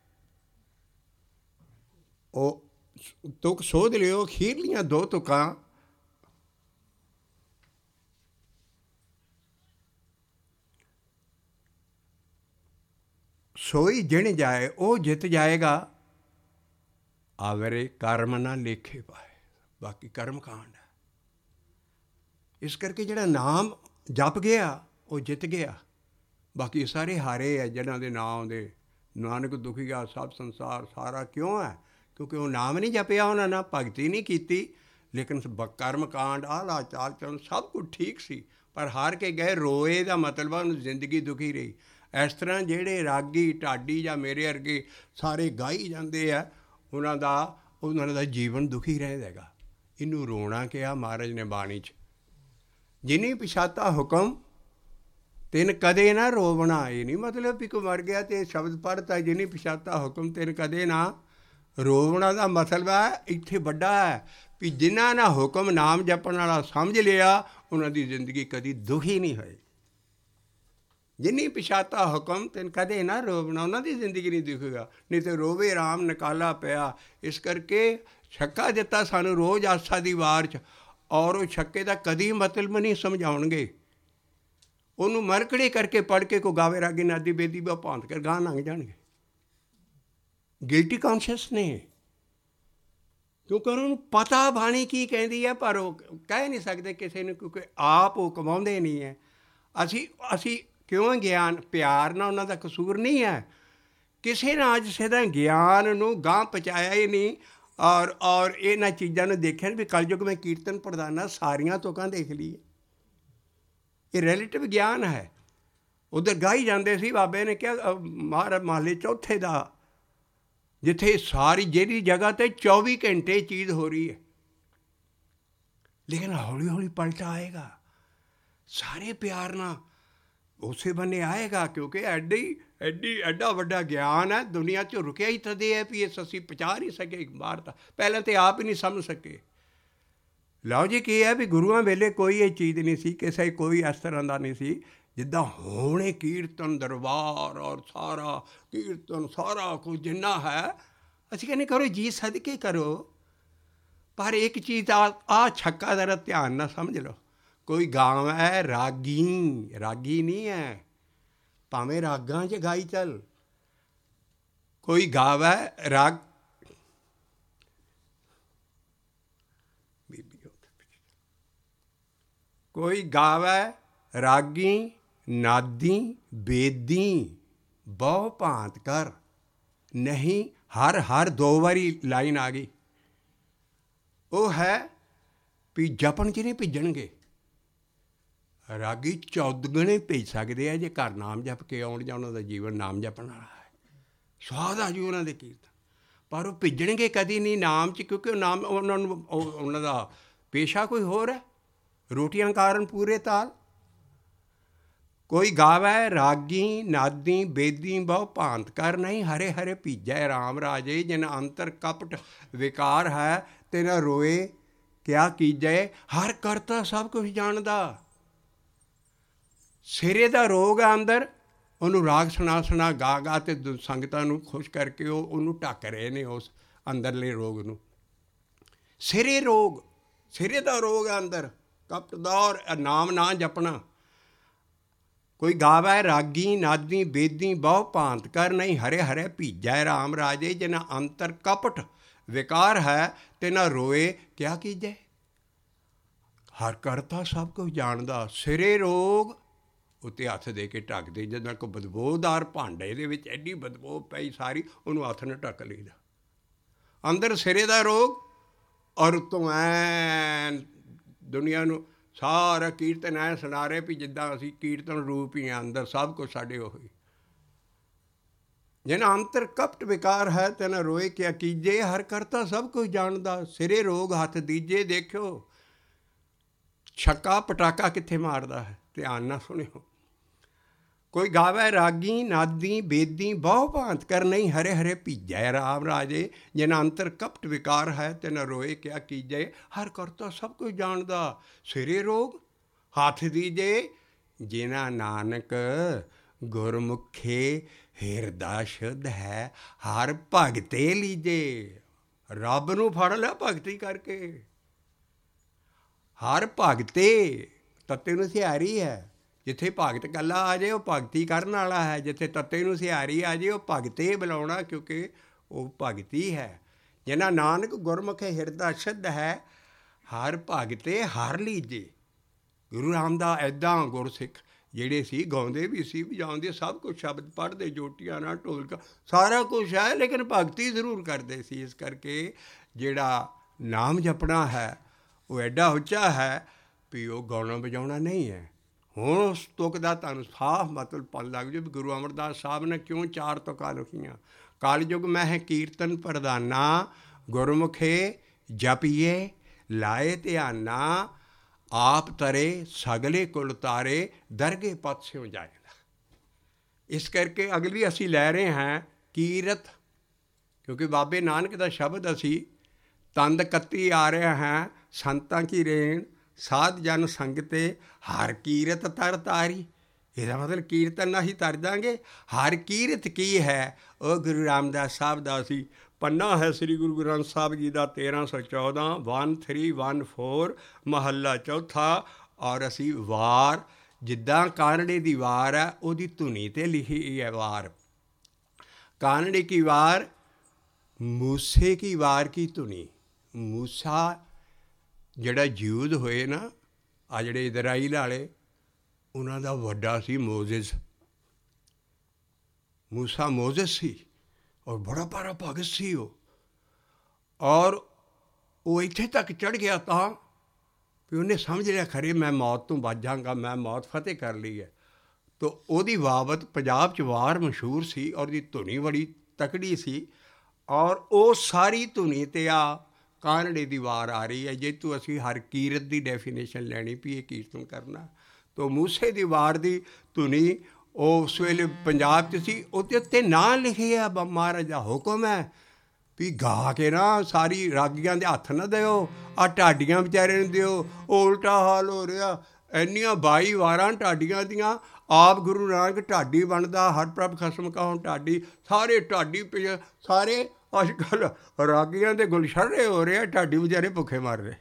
ਉਹ ਤੁਕ ਸੋਧ ਲਿਓ, ਅਖੀਰਲੀਆਂ ਦੋ ਤੁਕਾਂ। ਸੋਈ ਜਿਣ ਜਾਏ, ਉਹ ਜਿੱਤ ਜਾਏਗਾ। ਆਵਰੇ ਕਰਮ ਨਾ ਲੇਖੇ ਪਾਏ। ਬਾਕੀ ਕਰਮ ਕਾਂਡ ਹੈ। ਇਸ ਕਰਕੇ ਜਿਹੜਾ ਨਾਮ ਜਪ ਗਿਆ ਉਹ ਜਿੱਤ ਗਿਆ। ਬਾਕੀ ਸਾਰੇ ਹਾਰੇ ਹੈ ਜਿਹਨਾਂ ਦੇ ਨਾਂ ਆਉਂਦੇ। ਨਾਨਕ ਦੁਖੀਆ ਸਭ ਸੰਸਾਰ ਸਾਰਾ ਕਿਉਂ ਹੈ? ਕਿਉਂਕਿ ਉਹ ਨਾਮ ਨਹੀਂ ਜਪਿਆ ਉਹਨਾਂ ਨੇ, ਭਗਤੀ ਨਹੀਂ ਕੀਤੀ। ਲੇਕਿਨ ਕਰਮ ਕਾਂਡ ਆਹ ਚਾਲ ਚਲਨ ਸਭ ਕੁਝ ਠੀਕ ਸੀ, ਪਰ ਹਾਰ ਕੇ ਗਏ। ਰੋਏ ਦਾ ਮਤਲਬ ਉਹਨੂੰ ਜ਼ਿੰਦਗੀ ਦੁਖੀ ਰਹੀ। ਇਸ ਤਰ੍ਹਾਂ ਜਿਹੜੇ ਰਾਗੀ ਢਾਡੀ ਜਾਂ ਮੇਰੇ ਵਰਗੇ ਸਾਰੇ ਗਾਈ ਜਾਂਦੇ ਆ, ਉਹਨਾਂ ਦਾ ਉਹਨਾਂ ਦਾ ਜੀਵਨ ਦੁਖੀ ਰਹੇਗਾ। ਇਹਨੂੰ ਰੋਣਾ ਕਿਹਾ ਮਹਾਰਾਜ ਨੇ ਬਾਣੀ 'ਚ। ਜਿਨੀ ਪਛਾਤਾ ਹੁਕਮ ਤਿਨ ਕਦੇ ਨਾ ਰੋਵਣਾ। ਇਹ ਨਹੀਂ ਮਤਲਬ ਵੀ ਕੋਈ ਮਰ ਗਿਆ ਅਤੇ ਸ਼ਬਦ ਪੜ੍ਹਤਾ ਜਿਨੀ ਪਛਾਤਾ ਹੁਕਮ ਤਿਨ ਕਦੇ ਨਾ ਰੋਵਣਾ। ਦਾ ਮਤਲਬ ਹੈ ਇੱਥੇ ਵੱਡਾ ਹੈ ਵੀ ਜਿਨ੍ਹਾਂ ਨੇ ਹੁਕਮ ਨਾਮ ਜਪਣ ਵਾਲਾ ਸਮਝ ਲਿਆ, ਉਹਨਾਂ ਦੀ ਜ਼ਿੰਦਗੀ ਕਦੀ ਦੁਖੀ ਨਹੀਂ ਹੋਈ। ਜਿਨੀ ਪਛਾਤਾ ਹੁਕਮ ਤਿਨ ਕਦੇ ਨਾ ਰੋਵਣਾ, ਉਹਨਾਂ ਦੀ ਜ਼ਿੰਦਗੀ ਨਹੀਂ ਦੁਖੇਗਾ। ਨਹੀਂ ਤਾਂ ਰੋਵੇ ਰਾਮ ਨਿਕਾਲਾ ਪਿਆ। ਇਸ ਕਰਕੇ ਛੱਕਾ ਦਿੱਤਾ ਸਾਨੂੰ ਰੋਜ਼ ਆਸਾ ਦੀ ਵਾਰ 'ਚ, ਔਰ ਉਹ ਛੱਕੇ ਦਾ ਕਦੀ ਮਤਲਬ ਨਹੀਂ ਸਮਝਾਉਣਗੇ। ਉਹਨੂੰ ਮਰਕੜੇ ਕਰਕੇ ਪੜ੍ਹ ਕੇ ਕੋਈ ਗਾਵੇ ਰਾਗੀ ਨਾਦੀ ਬੇਦੀ ਬਾ ਭਾਂਤ ਕਰ ਗਾਹ ਲੰਘ ਜਾਣਗੇ। ਗਿਲਟੀ ਕੌਨਸ਼ੀਅਸ ਨੇ, ਕਿਉਂਕਿ ਉਹਨਾਂ ਨੂੰ ਪਤਾ ਬਾਣੀ ਕੀ ਕਹਿੰਦੀ ਹੈ, ਪਰ ਉਹ ਕਹਿ ਨਹੀਂ ਸਕਦੇ ਕਿਸੇ ਨੂੰ, ਕਿਉਂਕਿ ਆਪ ਉਹ ਕਮਾਉਂਦੇ ਨਹੀਂ ਹੈ। ਅਸੀਂ ਅਸੀਂ ਕਿਉਂ ਗਿਆਨ ਪਿਆਰ ਨਾਲ ਉਹਨਾਂ ਦਾ ਕਸੂਰ ਨਹੀਂ ਹੈ। ਕਿਸੇ ਨੇ ਅੱਜ ਕਿਸੇ ਦਾ ਗਿਆਨ ਨੂੰ ਗਾਂਹ ਪਹੁੰਚਾਇਆ ਹੀ ਨਹੀਂ। ਔਰ ਔਰ ਇਹਨਾਂ ਚੀਜ਼ਾਂ ਨੂੰ ਦੇਖਿਆ ਵੀ ਕਲਯੁੱਗ ਮੈਂ ਕੀਰਤਨ ਪ੍ਰਧਾਨਾ ਸਾਰੀਆਂ ਤੁਕਾਂ ਦੇਖ ਲਈਏ। ਇਹ ਰਿਲੇਟਿਵ ਗਿਆਨ ਹੈ। ਉੱਧਰ ਗਾਈ ਜਾਂਦੇ ਸੀ। ਬਾਬੇ ਨੇ ਕਿਹਾ ਮਹਾਰਾਜ ਮਹੱਲੇ ਚੌਥੇ ਦਾ, ਜਿੱਥੇ ਸਾਰੀ ਜਿਹੜੀ ਜਗ੍ਹਾ 'ਤੇ ਚੌਵੀ ਘੰਟੇ ਚੀਜ਼ ਹੋ ਰਹੀ ਹੈ। ਲੇਕਿਨ ਹੌਲੀ ਹੌਲੀ ਪਲਟਾ ਆਏਗਾ। ਸਾਰੇ ਪਿਆਰ ਨਾਲ ਉਸੇ ਬੰਨੇ ਆਏਗਾ, ਕਿਉਂਕਿ ਐਡੀ ਐਡੀ ਐਡਾ ਵੱਡਾ ਗਿਆਨ ਹੈ। ਦੁਨੀਆ 'ਚ ਰੁਕਿਆ ਹੀ ਤਦੇ ਹੈ ਵੀ ਇਸ ਅਸੀਂ ਪਹੁੰਚਾ ਨਹੀਂ ਸਕੇ ਬਾਹਰ ਤਾਂ। ਪਹਿਲਾਂ ਤਾਂ ਆਪ ਹੀ ਨਹੀਂ ਸਮਝ ਸਕੇ। ਲਓ ਜੀ, ਕੀ ਹੈ ਵੀ ਗੁਰੂਆਂ ਵੇਲੇ ਕੋਈ ਇਹ ਚੀਜ਼ ਨਹੀਂ ਸੀ, ਕਿਸੇ ਕੋਈ ਇਸ ਤਰ੍ਹਾਂ ਦਾ ਨਹੀਂ ਸੀ ਜਿੱਦਾਂ ਹੁਣ ਇਹ ਕੀਰਤਨ ਦਰਬਾਰ ਔਰ ਸਾਰਾ ਕੀਰਤਨ ਸਾਰਾ ਕੁਝ ਜਿੰਨਾ ਹੈ। ਅਸੀਂ ਕਹਿੰਦੇ ਕਰੋ ਜੀ, ਸਦਕੇ ਕਰੋ, ਪਰ ਇੱਕ ਚੀਜ਼ ਆ ਆਹ ਛੱਕਾ ਜ਼ਰਾ ਧਿਆਨ ਨਾਲ ਸਮਝ ਲਓ। ਕੋਈ ਗਾਂਵ ਹੈ ਰਾਗੀ, ਰਾਗੀ ਨਹੀਂ ਹੈ, ਭਾਵੇਂ ਰਾਗਾਂ 'ਚ ਗਾਈ ਚੱਲ। ਕੋਈ ਗਾਵਾ ਰਾਗ ਕੋਈ ਗਾਵੈ ਰਾਗੀ ਨਾਦੀ ਬੇਦੀ ਬਹੁ ਭਾਂਤ ਕਰ। ਨਹੀਂ, ਹਰ ਹਰ ਦੋ ਵਾਰੀ ਲਾਈਨ ਆ ਗਈ। ਉਹ ਹੈ ਵੀ ਜਪਣ 'ਚ ਨਹੀਂ ਭਿੱਜਣਗੇ। ਰਾਗੀ ਚੌਦਗਣੇ ਭੇਜ ਸਕਦੇ ਆ ਜੇ ਘਰ ਨਾਮ ਜਪ ਕੇ ਆਉਣ, ਜਾਂ ਉਹਨਾਂ ਦਾ ਜੀਵਨ ਨਾਮ ਜਪਣ ਵਾਲਾ ਹੈ। ਸਵਾਦ ਆ ਜੂ ਉਹਨਾਂ ਦੇ ਕੀਰਤਨ, ਪਰ ਉਹ ਭਿੱਜਣਗੇ ਕਦੀ ਨਹੀਂ ਨਾਮ 'ਚ, ਕਿਉਂਕਿ ਉਹ ਨਾਮ ਉਹਨਾਂ ਨੂੰ ਉਹਨਾਂ ਦਾ ਪੇਸ਼ਾ ਕੋਈ ਹੋਰ ਹੈ। ਰੋਟੀਆਂ ਕਾਰਨ ਪੂਰੇ ਤਾਲ। ਕੋਈ ਗਾਵੈ ਰਾਗੀ ਨਾਦੀ ਬੇਦੀ ਬਹੁ ਭਾਂਤ ਕਰ। ਨਹੀਂ, ਹਰੇ ਹਰੇ ਭੀਜੈ ਰਾਮ ਰਾਜੇ। ਜਿਨ ਅੰਤਰ ਕਪਟ ਵਿਕਾਰ ਹੈ ਤੇਰਾ ਰੋਏ ਕਿਆ ਕੀਜੈ। ਹਰ ਕਰਤਾ ਸਭ ਕੁਛ ਜਾਣਦਾ। ਸਿਰੇ ਦਾ ਰੋਗ ਆ ਅੰਦਰ, ਉਹਨੂੰ ਰਾਗ ਸੁਣਾ ਸੁਣਾ ਗਾ ਗਾ ਅਤੇ ਸੰਗਤਾਂ ਨੂੰ ਖੁਸ਼ ਕਰਕੇ ਉਹ ਉਹਨੂੰ ਢੱਕ ਰਹੇ ਨੇ ਉਸ ਅੰਦਰਲੇ ਰੋਗ ਨੂੰ। ਸਿਰੇ ਰੋਗ, ਸਿਰੇ ਦਾ ਰੋਗ ਆ ਅੰਦਰ ਕਪਟ ਦਾ, ਔਰ ਨਾਮ ਨਾ ਜਪਣਾ। ਕੋਈ ਗਾਵੈ ਰਾਗੀ ਨਾਦੀ ਬੇਦੀ ਬਹੁ ਭਾਂਤ ਕਰ। ਨਹੀਂ, ਹਰੇ ਹਰੇ ਭੀਜੈ ਰਾਮ ਰਾਜੇ। ਜਿਨਾ ਅੰਤਰ ਕਪਟ ਵਿਕਾਰ ਹੈ ਤੇ ਨਾ ਰੋਏ ਕਿਆ ਕੀਜੈ। ਹਰ ਕਰਤਾ ਸਭ ਕੁਝ ਜਾਣਦਾ। ਸਿਰੇ ਰੋਗ ਉੱਤੇ ਹੱਥ ਦੇ ਕੇ ਢੱਕਦੇ। ਜਦੋਂ ਕੋਈ ਬਦਬੂਦਾਰ ਭਾਂਡੇ ਦੇ ਵਿੱਚ ਐਡੀ ਬਦਬੂ ਪਈ ਸਾਰੀ, ਉਹਨੂੰ ਹੱਥ ਨਾਲ ਢੱਕ ਲਈਦਾ। ਅੰਦਰ ਸਿਰੇ ਦਾ ਰੋਗ ਔਰ ਉੱਤੋਂ ਐਨ ਦੁਨੀਆ ਨੂੰ ਸਾਰਾ ਕੀਰਤਨ ਐਂ ਸੁਣਾ ਰਹੇ ਵੀ ਜਿੱਦਾਂ ਅਸੀਂ ਕੀਰਤਨ ਰੂਪ ਹੀ ਹਾਂ, ਅੰਦਰ ਸਭ ਕੁਛ ਸਾਡੇ ਉਹੀ। ਜਿਨਾ ਅੰਤਰ ਕਪਟ ਵਿਕਾਰ ਹੈ ਤੈਨਾ ਰੋਏ ਕਿਆ ਕੀਜੇ, ਹਰ ਕਰਤਾ ਸਭ ਕੁਝ ਜਾਣਦਾ, ਸਿਰੇ ਰੋਗ ਹੱਥ ਦੀਜੇ। ਦੇਖਿਓ ਛੱਕਾ ਪਟਾਕਾ ਕਿੱਥੇ ਮਾਰਦਾ ਹੈ, ਧਿਆਨ ਨਾਲ ਸੁਣਿਓ। ਕੋਈ ਗਾਵੇ ਰਾਗੀ ਨਾਦੀ ਬੇਦੀ, ਬਹੁ ਭਾਂਤ ਕਰ ਨਹੀਂ ਹਰੇ ਹਰੇ ਭੀਜੈ ਰਾਮ ਰਾਜੇ। ਜਿਨਾ ਅੰਤਰ ਕਪਟ ਵਿਕਾਰ ਹੈ ਤੈਨਾ ਰੋਏ ਕਿਆ ਕੀਜੇ, ਹਰ ਕਰਤਾ ਸਭ ਕੁਝ ਜਾਣਦਾ, ਸਿਰੇ ਰੋਗ ਹੱਥ ਦੀਜੇ। ਜਿਨਾ ਨਾਨਕ ਗੁਰਮੁਖੇ ਹਿਰਦਾ ਸ਼ੁੱਧ ਹੈ, ਹਰ ਭਗਤੇ ਲੀਜੇ। ਰੱਬ ਨੂੰ ਫੜ ਲਿਆ ਭਗਤੀ ਕਰਕੇ। ਹਰ ਭਗਤੇ ਤੱਤੇ ਨੂੰ ਸਿਹਾਰੀ ਹੈ। ਜਿੱਥੇ ਭਗਤ ਇਕੱਲਾ ਆ ਜਾਏ ਉਹ ਭਗਤੀ ਕਰਨ ਵਾਲਾ ਹੈ, ਜਿੱਥੇ ਤੱਤੇ ਨੂੰ ਸਿਹਾਰੀ ਆ ਜਾਏ ਉਹ ਭਗਤੇ ਬੁਲਾਉਣਾ, ਕਿਉਂਕਿ ਉਹ ਭਗਤੀ ਹੈ। ਜਿਨ੍ਹਾਂ ਨਾਨਕ ਗੁਰਮੁਖੇ ਹਿਰਦਾ ਸ਼ੁੱਧ ਹੈ, ਹਰ ਭਗਤੇ ਹਰ ਲੀਜੇ। ਗੁਰੂ ਰਾਮਦਾਸ ਇੱਦਾਂ ਗੁਰਸਿੱਖ ਜਿਹੜੇ ਸੀ, ਗਾਉਂਦੇ ਵੀ ਸੀ, ਵਜਾਉਂਦੇ, ਸਭ ਕੁਛ ਸ਼ਬਦ ਪੜ੍ਹਦੇ, ਜੋਟੀਆਂ ਨਾਲ ਢੋਲਕਾ ਸਾਰਾ ਕੁਛ ਹੈ, ਲੇਕਿਨ ਭਗਤੀ ਜ਼ਰੂਰ ਕਰਦੇ ਸੀ। ਇਸ ਕਰਕੇ ਜਿਹੜਾ ਨਾਮ ਜਪਣਾ ਹੈ ਉਹ ਐਡਾ ਉੱਚਾ ਹੈ ਵੀ ਉਹ ਗਾਉਣਾ ਵਜਾਉਣਾ ਨਹੀਂ ਹੈ। ਹੁਣ ਉਸ ਤੁਕ ਦਾ ਤੁਹਾਨੂੰ ਸਾਫ਼ ਮਤਲਬ ਪਤਾ ਲੱਗ ਜਾਵੇ ਵੀ ਗੁਰੂ ਅਮਰਦਾਸ ਸਾਹਿਬ ਨੇ ਕਿਉਂ ਚਾਰ ਤੁਕਾਂ ਲਿਖੀਆਂ। ਕਲਯੁਗ ਮਹਿ ਕੀਰਤਨ ਪ੍ਰਧਾਨਾ, ਗੁਰਮੁਖੇ ਜਪੀਏ ਲਾਏ ਧਿਆਨਾ, ਆਪ ਤਰੇ ਸਗਲੇ ਕੁਲ ਤਾਰੇ, ਦਰਗੇ ਪਤ ਸਿਉ ਜਾਏਗਾ। ਇਸ ਕਰਕੇ ਅਗਲੀ ਅਸੀਂ ਲੈ ਰਹੇ ਹਾਂ ਕੀਰਤ, ਕਿਉਂਕਿ ਬਾਬੇ ਨਾਨਕ ਦਾ ਸ਼ਬਦ ਅਸੀਂ ਤੰਦ ਕੱਤੀ ਆ ਰਿਹਾ ਹੈ। ਸੰਤਾਂ ਕੀ ਰੇਣ ਸਾਧ ਜਨ ਸੰਗਤੇ, ਹਰ ਕੀਰਤ ਤਰ ਤਾਰੀ। ਇਹਦਾ ਮਤਲਬ ਕੀਰਤਨ ਨਾਲ ਹੀ ਤਰ ਜਾਵਾਂਗੇ। ਹਰ ਕੀਰਤ ਕੀ ਹੈ? ਉਹ ਗੁਰੂ ਰਾਮਦਾਸ ਸਾਹਿਬ ਦਾ ਅਸੀਂ ਪੰਨਾ ਹੈ ਸ੍ਰੀ ਗੁਰੂ ਗ੍ਰੰਥ ਸਾਹਿਬ ਜੀ ਦਾ ਤੇਰ੍ਹਾਂ ਸੌ ਚੌਦਾਂ ਵਨ ਥਰੀ ਵਨ ਫੋਰ ਮਹੱਲਾ ਚੌਥਾ। ਔਰ ਅਸੀਂ ਵਾਰ ਜਿੱਦਾਂ ਕਾਨੜੇ ਦੀ ਵਾਰ ਹੈ ਉਹਦੀ ਧੁਨੀ 'ਤੇ ਲਿਖੀ ਹੈ ਵਾਰ। ਕਾਨੜੇ ਕੀ ਵਾਰ, ਮੂਸੇ ਕੀ ਵਾਰ ਕੀ ਧੁਨੀ। ਮੂਸਾ ਜਿਹੜਾ ਜਿਊਦ ਹੋਏ ਨਾ, ਆ ਜਿਹੜੇ ਇਜ਼ਰਾਈਲ ਵਾਲੇ, ਉਹਨਾਂ ਦਾ ਵੱਡਾ ਸੀ ਮੋਜ਼ਿਸ। ਮੂਸਾ ਮੋਜ਼ਿਸ ਸੀ ਔਰ ਬੜਾ ਭਾਰਾ ਭਗਤ ਸੀ ਉਹ। ਔਰ ਉਹ ਇੱਥੇ ਤੱਕ ਚੜ੍ਹ ਗਿਆ ਤਾਂ ਵੀ ਉਹਨੇ ਸਮਝ ਲਿਆ ਖਰੇ ਮੈਂ ਮੌਤ ਤੋਂ ਬਚ ਜਾਵਾਂਗਾ, ਮੈਂ ਮੌਤ ਫਤਿਹ ਕਰ ਲਈ ਹੈ। ਤਾਂ ਉਹਦੀ ਬਾਬਤ ਪੰਜਾਬ 'ਚ ਵਾਰ ਮਸ਼ਹੂਰ ਸੀ ਔਰ ਉਹਦੀ ਧੁਨੀ ਬੜੀ ਤਕੜੀ ਸੀ। ਔਰ ਉਹ ਸਾਰੀ ਧੁਨੀ 'ਤੇ ਆ ਕਾਨੜੇ ਦੀ ਵਾਰ ਆ ਰਹੀ ਹੈ। ਜੇ ਤੂੰ ਅਸੀਂ ਹਰ ਕੀਰਤ ਦੀ ਡੈਫੀਨੇਸ਼ਨ ਲੈਣੀ ਵੀ ਇਹ ਕੀਰਤਨ ਕਰਨਾ, ਤਾਂ ਮੂਸੇ ਦੀ ਵਾਰ ਦੀ ਧੁਨੀ ਉਹ ਉਸ ਵੇਲੇ ਪੰਜਾਬ 'ਚ ਸੀ। ਉਹਦੇ ਉੱਤੇ ਨਾਂ ਲਿਖੇ ਆ, ਮਹਾਰਾਜ ਦਾ ਹੁਕਮ ਹੈ ਵੀ ਗਾ ਕੇ ਨਾ ਸਾਰੀ ਰਾਗੀਆਂ ਦੇ ਹੱਥ ਨਾ ਦਿਓ, ਆਹ ਢਾਡੀਆਂ ਵਿਚਾਰੇ ਨੂੰ ਦਿਓ। ਉਲਟਾ ਹਾਲ ਹੋ ਰਿਹਾ। ਇੰਨੀਆਂ ਬਾਈ ਵਾਰਾਂ ਢਾਡੀਆਂ ਦੀਆਂ। ਆਪ ਗੁਰੂ ਨਾਨਕ ਢਾਡੀ ਬਣਦਾ, ਹਰ ਪ੍ਰਭ ਖਸਮ ਕਹੋ ਢਾਡੀ। ਸਾਰੇ ਢਾਡੀ ਪਿ ਸਾਰੇ ਅੱਜ ਕੱਲ੍ਹ ਰਾਗੀਆਂ ਦੇ ਗੁਲਸ਼ਰੇ ਹੋ ਰਹੇ ਆ, ਢਾਡੀ ਵਿਚਾਰੇ ਭੁੱਖੇ ਮਰ ਰਹੇ।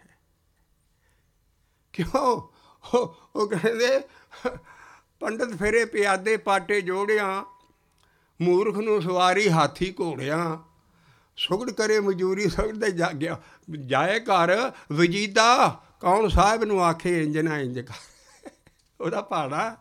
ਕਿਉਂ? ਉਹ ਕਹਿੰਦੇ ਪੰਡਤ ਫੇਰੇ ਪਿਆਦੇ ਪਾਟੇ ਜੋੜਿਆਂ, ਮੂਰਖ ਨੂੰ ਸਵਾਰੀ ਹਾਥੀ ਘੋੜਿਆਂ। ਸੁਗੜ ਕਰੇ ਮਜ਼ਦੂਰੀ ਸੁਗੜਦੇ ਜਾ ਗਿਆ ਜਾਏ ਘਰ ਵਜੀਦਾ, ਕੌਣ ਸਾਹਿਬ ਨੂੰ ਆਖੇ ਇੰਜ ਨਾ ਇੰਜ ਕਰ। ਉਹਦਾ ਭਾੜਾ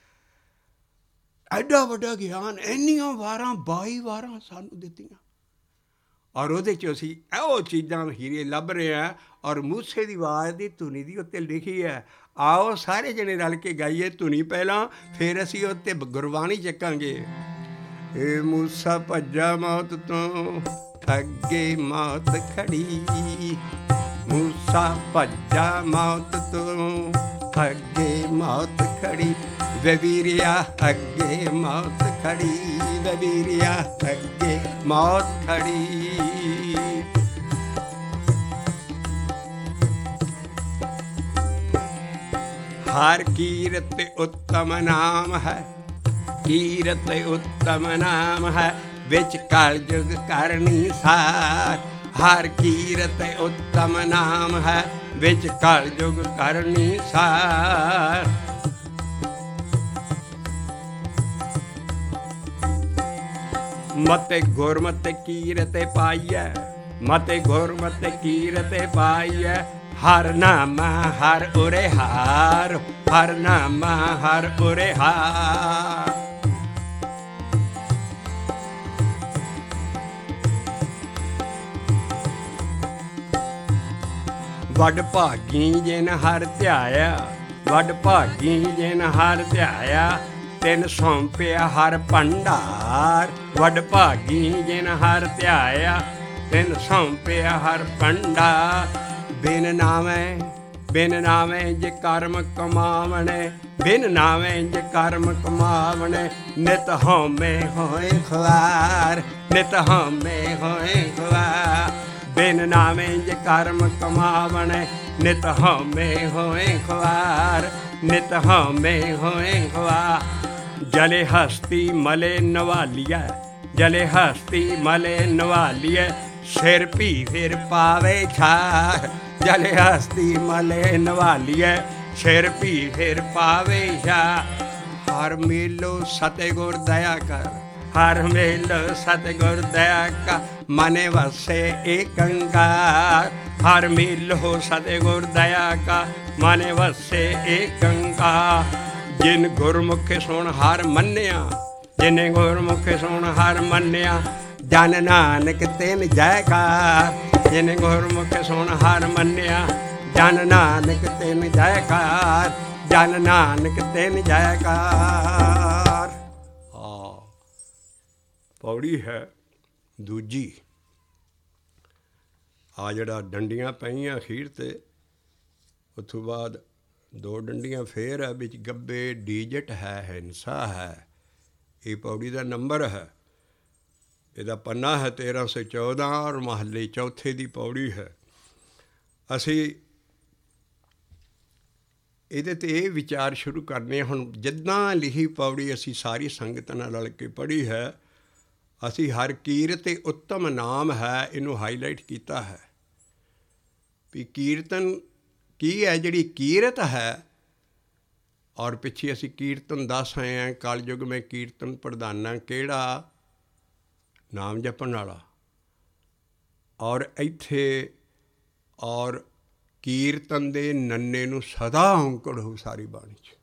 ਐਡਾ ਵੱਡਾ ਗਿਆਨ, ਇੰਨੀਆਂ ਵਾਰਾਂ, ਬਾਈ ਵਾਰਾਂ ਸਾਨੂੰ ਦਿੱਤੀਆਂ। ਔਰ ਉਹਦੇ 'ਚ ਅਸੀਂ ਇਹੋ ਚੀਜ਼ਾਂ ਹੀਰੇ ਲੱਭ ਰਹੇ ਹਾਂ। ਔਰ ਮੂਸੇ ਦੀ ਆਵਾਜ਼ ਦੀ ਧੁਨੀ ਦੀ ਉੱਤੇ ਲਿਖੀ ਹੈ। ਆਓ ਸਾਰੇ ਜਣੇ ਰਲ ਕੇ ਗਾਈਏ ਧੁਨੀ ਪਹਿਲਾਂ, ਫਿਰ ਅਸੀਂ ਉੱਤੇ ਗੁਰਬਾਣੀ ਚੱਕਾਂਗੇ। ਇਹ ਮੂਸਾ ਭੱਜਾ ਮੌਤ ਤੋਂ, ਅੱਗੇ ਮੌਤ ਖੜੀ। ਮੂਸਾ ਭੱਜਾ ਮੌਤ ਤੋਂ, ਅੱਗੇ ਮੌਤ ਖੜੀ। ਵੇ ਵੀਰਿਆ ਅੱਗੇ ਮੌਤ ਖੜੀ, ਵੇ ਵੀਰਿਆ ਅੱਗੇ ਮੌਤ ਖੜੀ। ਹਰ ਕੀਰਤ ਉੱਤਮ ਨਾਮ ਹੈ, ਕੀਰਤ ਉੱਤਮ ਨਾਮ ਹੈ, ਵਿੱਚ ਕਲਯੁਗ ਕਰਨੀ ਸਾਰ। ਹਰ ਕੀਰਤ ਉੱਤਮ ਨਾਮ ਹੈ, ਵਿੱਚ ਕਲਯੁਗ ਕਰਨੀ ਸਾਰ। ਮਤੇ ਗੁਰਮਤਿ ਕੀਰਤਿ ਪਾਈਐ, ਮਤੇ ਗੁਰਮਤਿ ਕੀਰਤਿ ਪਾਈਐ। ਹਰ ਨਾਮਾ ਹਰ ਉਰੇ ਹਾਰ, ਹਰ ਨਾਮਾ ਹਰ ਉਰੇ ਹਾਰ। ਵੱਡ ਭਾਗੀ ਜਿਨ ਹਰ ਧਿਆਇਆ, ਵੱਡ ਭਾਗੀ ਜਿਨ ਹਰ ਧਿਆਇਆ, ਤਿਨ ਸੌਂਪਿਆ ਹਰ ਭੰਡਾਰ। ਵੱਡ ਭਾਗੀ ਜਿਨ ਹਰ ਧਿਆਇਆ, ਤਿਨ ਸੌਂਪਿਆ ਹਰ ਭੰਡਾਰ। ਬਿਨ ਨਾਵੇਂ ਬਿਨ ਨਾਵੇਂ ਜੇ ਕਰਮ ਕਮਾਵਣੇ, ਬਿਨ ਨਾਵੇਂ ਜੇ ਕਰਮ ਕਮਾਵਣੇ, ਨਿਤ ਹਉਮੈ ਹੋਏ ਖੁਆਰ, ਨਿਤ ਹਉਮੈ ਹੋਏ ਖੁਆਰ। ਬਿਨ ਨਾਵੇਂ ਜੇ ਕਰਮ ਕਮਾਵਣੇ, ਨਿਤ ਹਉਮੈ ਹੋਏ ਖੁਆਰ, ਨਿਤ ਹਉਮੈ ਹੋਏ ਖੁਆਰ। ਜਲੇ ਹਸਤੀ ਮਲੇ ਨਵਾਲੀਐ, ਜਲੇ ਹਸਤੀ ਮਲੇ ਨਵਾਲੀਐ, ਸਿਰ ਭੀ ਫਿਰ ਪਾਵੇ ਛਾਰ। ਜਲੇ ਹਸਤੀ ਮਲੇ ਨਵਾਲੀਐ, ਸਿਰ ਭੀ ਫਿਰ ਪਾਵੇ ਛਾਰ। ਹਰ ਮੇਲੋ ਸਤਿਗੁਰ ਦਇਆ ਕਰ, ਹਰ ਮੇਲੋ ਸਤਿਗੁਰ ਦਇਆ ਕਰ, ਮਨੇ ਵਸੇ ਏਕੰਕਾਰ। ਹਰ ਮੇਲੋ ਸਤਿਗੁਰ ਦਇਆ ਕਰ, ਮਨੇ ਵਸੇ ਏਕੰਕਾਰ। ਜਿਨ ਗੁਰਮੁਖ ਸੁਣ ਹਰ ਮੰਨਿਆ, ਜਿਨੇ ਗੁਰਮੁਖ ਸੁਣ ਹਰ ਮੰਨਿਆ, ਜਨ ਨਾਨਕ ਤਿਨ ਜੈਕਾਰ। ਜਿਨ ਗੁਰਮੁਖ ਸੁਣ ਹਰ ਮੰਨਿਆ, ਜਨ ਨਾਨਕ ਤਿਨ ਜੈਕਾਰ, ਜਨ ਨਾਨਕ ਤਿਨ ਜੈਕਾਰ। ਹਾਂ, ਪੌੜੀ ਹੈ ਦੂਜੀ। ਆ ਜਿਹੜਾ ਡੰਡੀਆਂ ਪਈਆਂ ਅਖੀਰ 'ਤੇ, ਉੱਥੋਂ ਬਾਅਦ ਦੋ ਡੰਡੀਆਂ ਫੇਰ ਹੈ, ਵਿੱਚ ਗੱਬੇ ਡੀਜਟ ਹੈ, ਹਿੰਸਾ ਹੈ। ਇਹ ਪੌੜੀ ਦਾ ਨੰਬਰ ਹੈ। ਇਹਦਾ ਪੰਨਾ ਹੈ ਤੇਰ੍ਹਾਂ ਸੌ ਚੌਦਾਂ, ਔਰ ਮਹੱਲੇ ਚੌਥੇ ਦੀ ਪੌੜੀ ਹੈ। ਅਸੀਂ ਇਹਦੇ 'ਤੇ ਇਹ ਵਿਚਾਰ ਸ਼ੁਰੂ ਕਰਨੇ ਹਾਂ। ਹੁਣ ਜਿੱਦਾਂ ਲਿਖੀ ਪੌੜੀ ਅਸੀਂ ਸਾਰੀ ਸੰਗਤ ਨਾਲ ਰਲ ਕੇ ਪੜ੍ਹੀ ਹੈ। ਅਸੀਂ ਹਰ ਕੀਰਤ ਤੇ ਉੱਤਮ ਨਾਮ ਹੈ, ਇਹਨੂੰ ਹਾਈਲਾਈਟ ਕੀਤਾ ਹੈ ਵੀ ਕੀਰਤਨ ਕੀ ਹੈ। ਜਿਹੜੀ ਕੀਰਤ ਹੈ, ਔਰ ਪਿੱਛੇ ਅਸੀਂ ਕੀਰਤਨ ਦੱਸ ਆਏ ਹਾਂ। ਕਲਯੁਗ ਮੈਂ ਕੀਰਤਨ ਪ੍ਰਧਾਨਾ, ਕਿਹੜਾ ਨਾਮ ਜਪਣ ਵਾਲਾ। ਔਰ ਇੱਥੇ ਔਰ ਕੀਰਤਨ ਦੇ ਨੰਨੇ ਨੂੰ ਸਦਾ ਔਂਕੜ ਹੋ ਸਾਰੀ ਬਾਣੀ 'ਚ।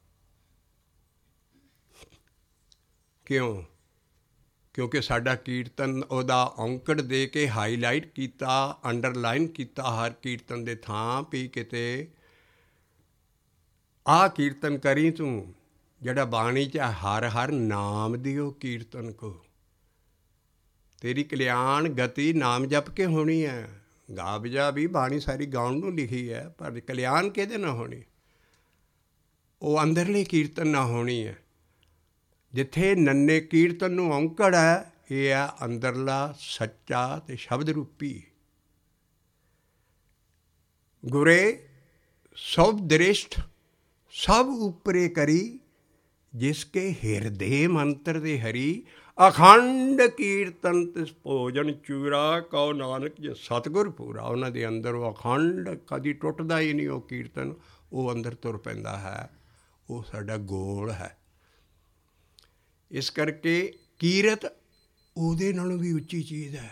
ਕਿਉਂ? ਕਿਉਂਕਿ ਸਾਡਾ ਕੀਰਤਨ ਉਹਦਾ ਔਂਕੜ ਦੇ ਕੇ ਹਾਈਲਾਈਟ ਕੀਤਾ, ਅੰਡਰਲਾਈਨ ਕੀਤਾ ਹਰ ਕੀਰਤਨ ਦੇ ਥਾਂ ਵੀ ਕਿਤੇ ਆਹ ਕੀਰਤਨ ਕਰੀ ਤੂੰ, ਜਿਹੜਾ ਬਾਣੀ 'ਚ ਹਰ ਹਰ ਨਾਮ ਦਿਓ ਕੀਰਤਨ ਕੋ। ਤੇਰੀ ਕਲਿਆਣ ਗਤੀ ਨਾਮ ਜਪ ਕੇ ਹੋਣੀ ਹੈ। ਗਾ ਵਜਾ ਵੀ ਬਾਣੀ ਸਾਰੀ ਗਾਉਣ ਨੂੰ ਲਿਖੀ ਹੈ, ਪਰ ਕਲਿਆਣ ਕਿਹਦੇ ਨਾਲ ਹੋਣੀ? ਉਹ ਅੰਦਰਲੇ ਕੀਰਤਨ ਨਾਲ ਹੋਣੀ ਹੈ। ਜਿੱਥੇ ਨੰਨੇ ਕੀਰਤਨ ਨੂੰ ਔਂਕੜ ਹੈ, ਇਹ ਹੈ ਅੰਦਰਲਾ ਸੱਚਾ ਅਤੇ ਸ਼ਬਦ ਰੂਪੀ। ਗੁਰੇ ਸਭ ਦ੍ਰਿਸ਼ਟ ਸਭ ਉਪਰੇ ਕਰੀ, ਜਿਸ ਕੇ ਹਿਰਦੇ ਮੰਤਰ ਦੇ ਹਰੀ। ਅਖੰਡ ਕੀਰਤਨ ਤਿਸ ਭੋਜਨ ਚੂਰਾ, ਕਉ ਨਾਨਕ ਜੇ ਸਤਿਗੁਰ ਪੂਰਾ। ਉਹਨਾਂ ਦੇ ਅੰਦਰ ਉਹ ਅਖੰਡ ਕਦੀ ਟੁੱਟਦਾ ਹੀ ਨਹੀਂ। ਉਹ ਕੀਰਤਨ ਉਹ ਅੰਦਰ ਤੁਰ ਪੈਂਦਾ ਹੈ। ਉਹ ਸਾਡਾ ਗੋਲ ਹੈ। ਇਸ ਕਰਕੇ ਕੀਰਤ ਉਹਦੇ ਨਾਲੋਂ ਵੀ ਉੱਚੀ ਚੀਜ਼ ਹੈ।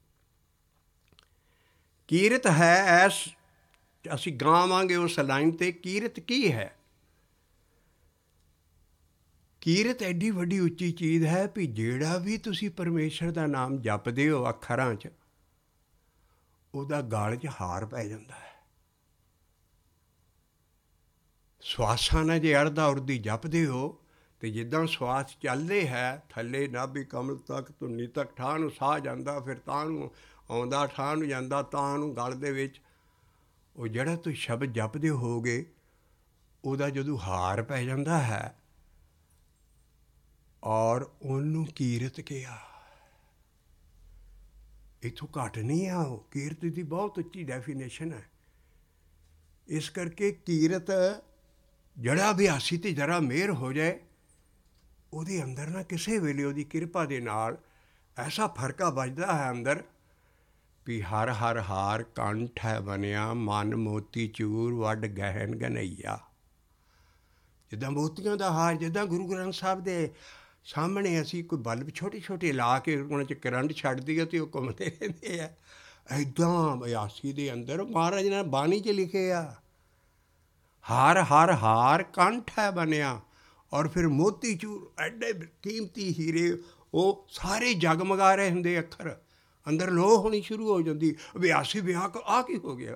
ਕੀਰਤ ਹੈ ਐਸ ਅਸੀਂ ਗਾਵਾਂਗੇ ਉਸ ਲਾਈਨ 'ਤੇ। ਕੀਰਤ ਕੀ ਹੈ? ਕੀਰਤ ਐਡੀ ਵੱਡੀ ਉੱਚੀ ਚੀਜ਼ ਹੈ ਵੀ ਜਿਹੜਾ ਵੀ ਤੁਸੀਂ ਪਰਮੇਸ਼ਰ ਦਾ ਨਾਮ ਜਪਦੇ ਹੋ ਅੱਖਰਾਂ 'ਚ, ਉਹਦਾ ਗਲ 'ਚ ਹਾਰ ਪੈ ਜਾਂਦਾ ਹੈ। ਸਵਾਸਾਂ ਨਾਲ ਜੇ ਅਰਧਾ ਉਰਦੀ ਜਪਦੇ ਹੋ, ਅਤੇ ਜਿੱਦਾਂ ਸਵਾਸ ਚੱਲਦੇ ਹੈ ਥੱਲੇ ਨਾਭੀ ਕਮਲ ਤੱਕ, ਧੁਨੀ ਤੱਕ, ਠਾਹ ਨੂੰ ਸਾਹ ਜਾਂਦਾ, ਫਿਰ ਤਾਂ ਨੂੰ ਆਉਂਦਾ, ਠਾਹ ਨੂੰ ਜਾਂਦਾ, ਤਾਂ ਨੂੰ ਗਲ ਦੇ ਵਿੱਚ। ਉਹ ਜਿਹੜਾ ਤੁਸੀਂ ਸ਼ਬਦ ਜਪਦੇ ਹੋਗੇ, ਉਹਦਾ ਜਦੋਂ ਹਾਰ ਪੈ ਜਾਂਦਾ ਹੈ, ਔਰ ਉਹਨੂੰ ਕੀਰਤ ਕਿਹਾ। ਇੱਥੋਂ ਘੱਟ ਨਹੀਂ ਆ ਉਹ। ਕੀਰਤ ਦੀ ਬਹੁਤ ਉੱਚੀ ਡੈਫੀਨੇਸ਼ਨ ਹੈ। ਇਸ ਕਰਕੇ ਕੀਰਤ ਜਿਹੜਾ ਅਭਿਆਸੀ 'ਤੇ ਜ਼ਰਾ ਮਿਹਰ ਹੋ ਜਾਏ, ਉਹਦੇ ਅੰਦਰ ਨਾ ਕਿਸੇ ਵੇਲੇ ਉਹਦੀ ਕਿਰਪਾ ਦੇ ਨਾਲ ਐਸਾ ਫਰਕਾ ਵੱਜਦਾ ਹੈ ਅੰਦਰ ਵੀ ਹਰ ਹਰ ਹਾਰ ਕੰਠ ਹੈ ਬਣਿਆ, ਮਨ ਮੋਤੀ ਚੂਰ ਵੱਡ ਗਹਿਣ ਗਨਈਆ। ਜਿੱਦਾਂ ਮੋਤੀਆਂ ਦਾ ਹਾਰ, ਜਿੱਦਾਂ ਗੁਰੂ ਗ੍ਰੰਥ ਸਾਹਿਬ ਦੇ ਸਾਹਮਣੇ ਅਸੀਂ ਕੋਈ ਬਲਬ ਛੋਟੇ ਛੋਟੇ ਲਾ ਕੇ ਉਹਨਾਂ 'ਚ ਕਰੰਟ ਛੱਡ ਦਈਏ ਅਤੇ ਉਹ ਘੁੰਮਦੇ ਰਹਿੰਦੇ ਆ। ਇੱਦਾਂ ਬਿਆਸੀ ਦੇ ਅੰਦਰ ਮਹਾਰਾਜ ਨੇ ਬਾਣੀ 'ਚ ਲਿਖਿਆ, ਹਰ ਹਰ ਹਾਰ ਕੰਠ ਹੈ ਬਣਿਆ। ਔਰ ਫਿਰ ਮੋਤੀ ਚੂਰ ਐਡੇ ਕੀਮਤੀ ਹੀਰੇ, ਉਹ ਸਾਰੇ ਜਗਮਗਾ ਰਹੇ ਹੁੰਦੇ ਅੱਖਰ, ਅੰਦਰ ਲੋਹ ਹੋਣੀ ਸ਼ੁਰੂ ਹੋ ਜਾਂਦੀ। ਬਿਆਸੀ ਵਿਆਹ ਆ ਕੀ ਹੋ ਗਿਆ?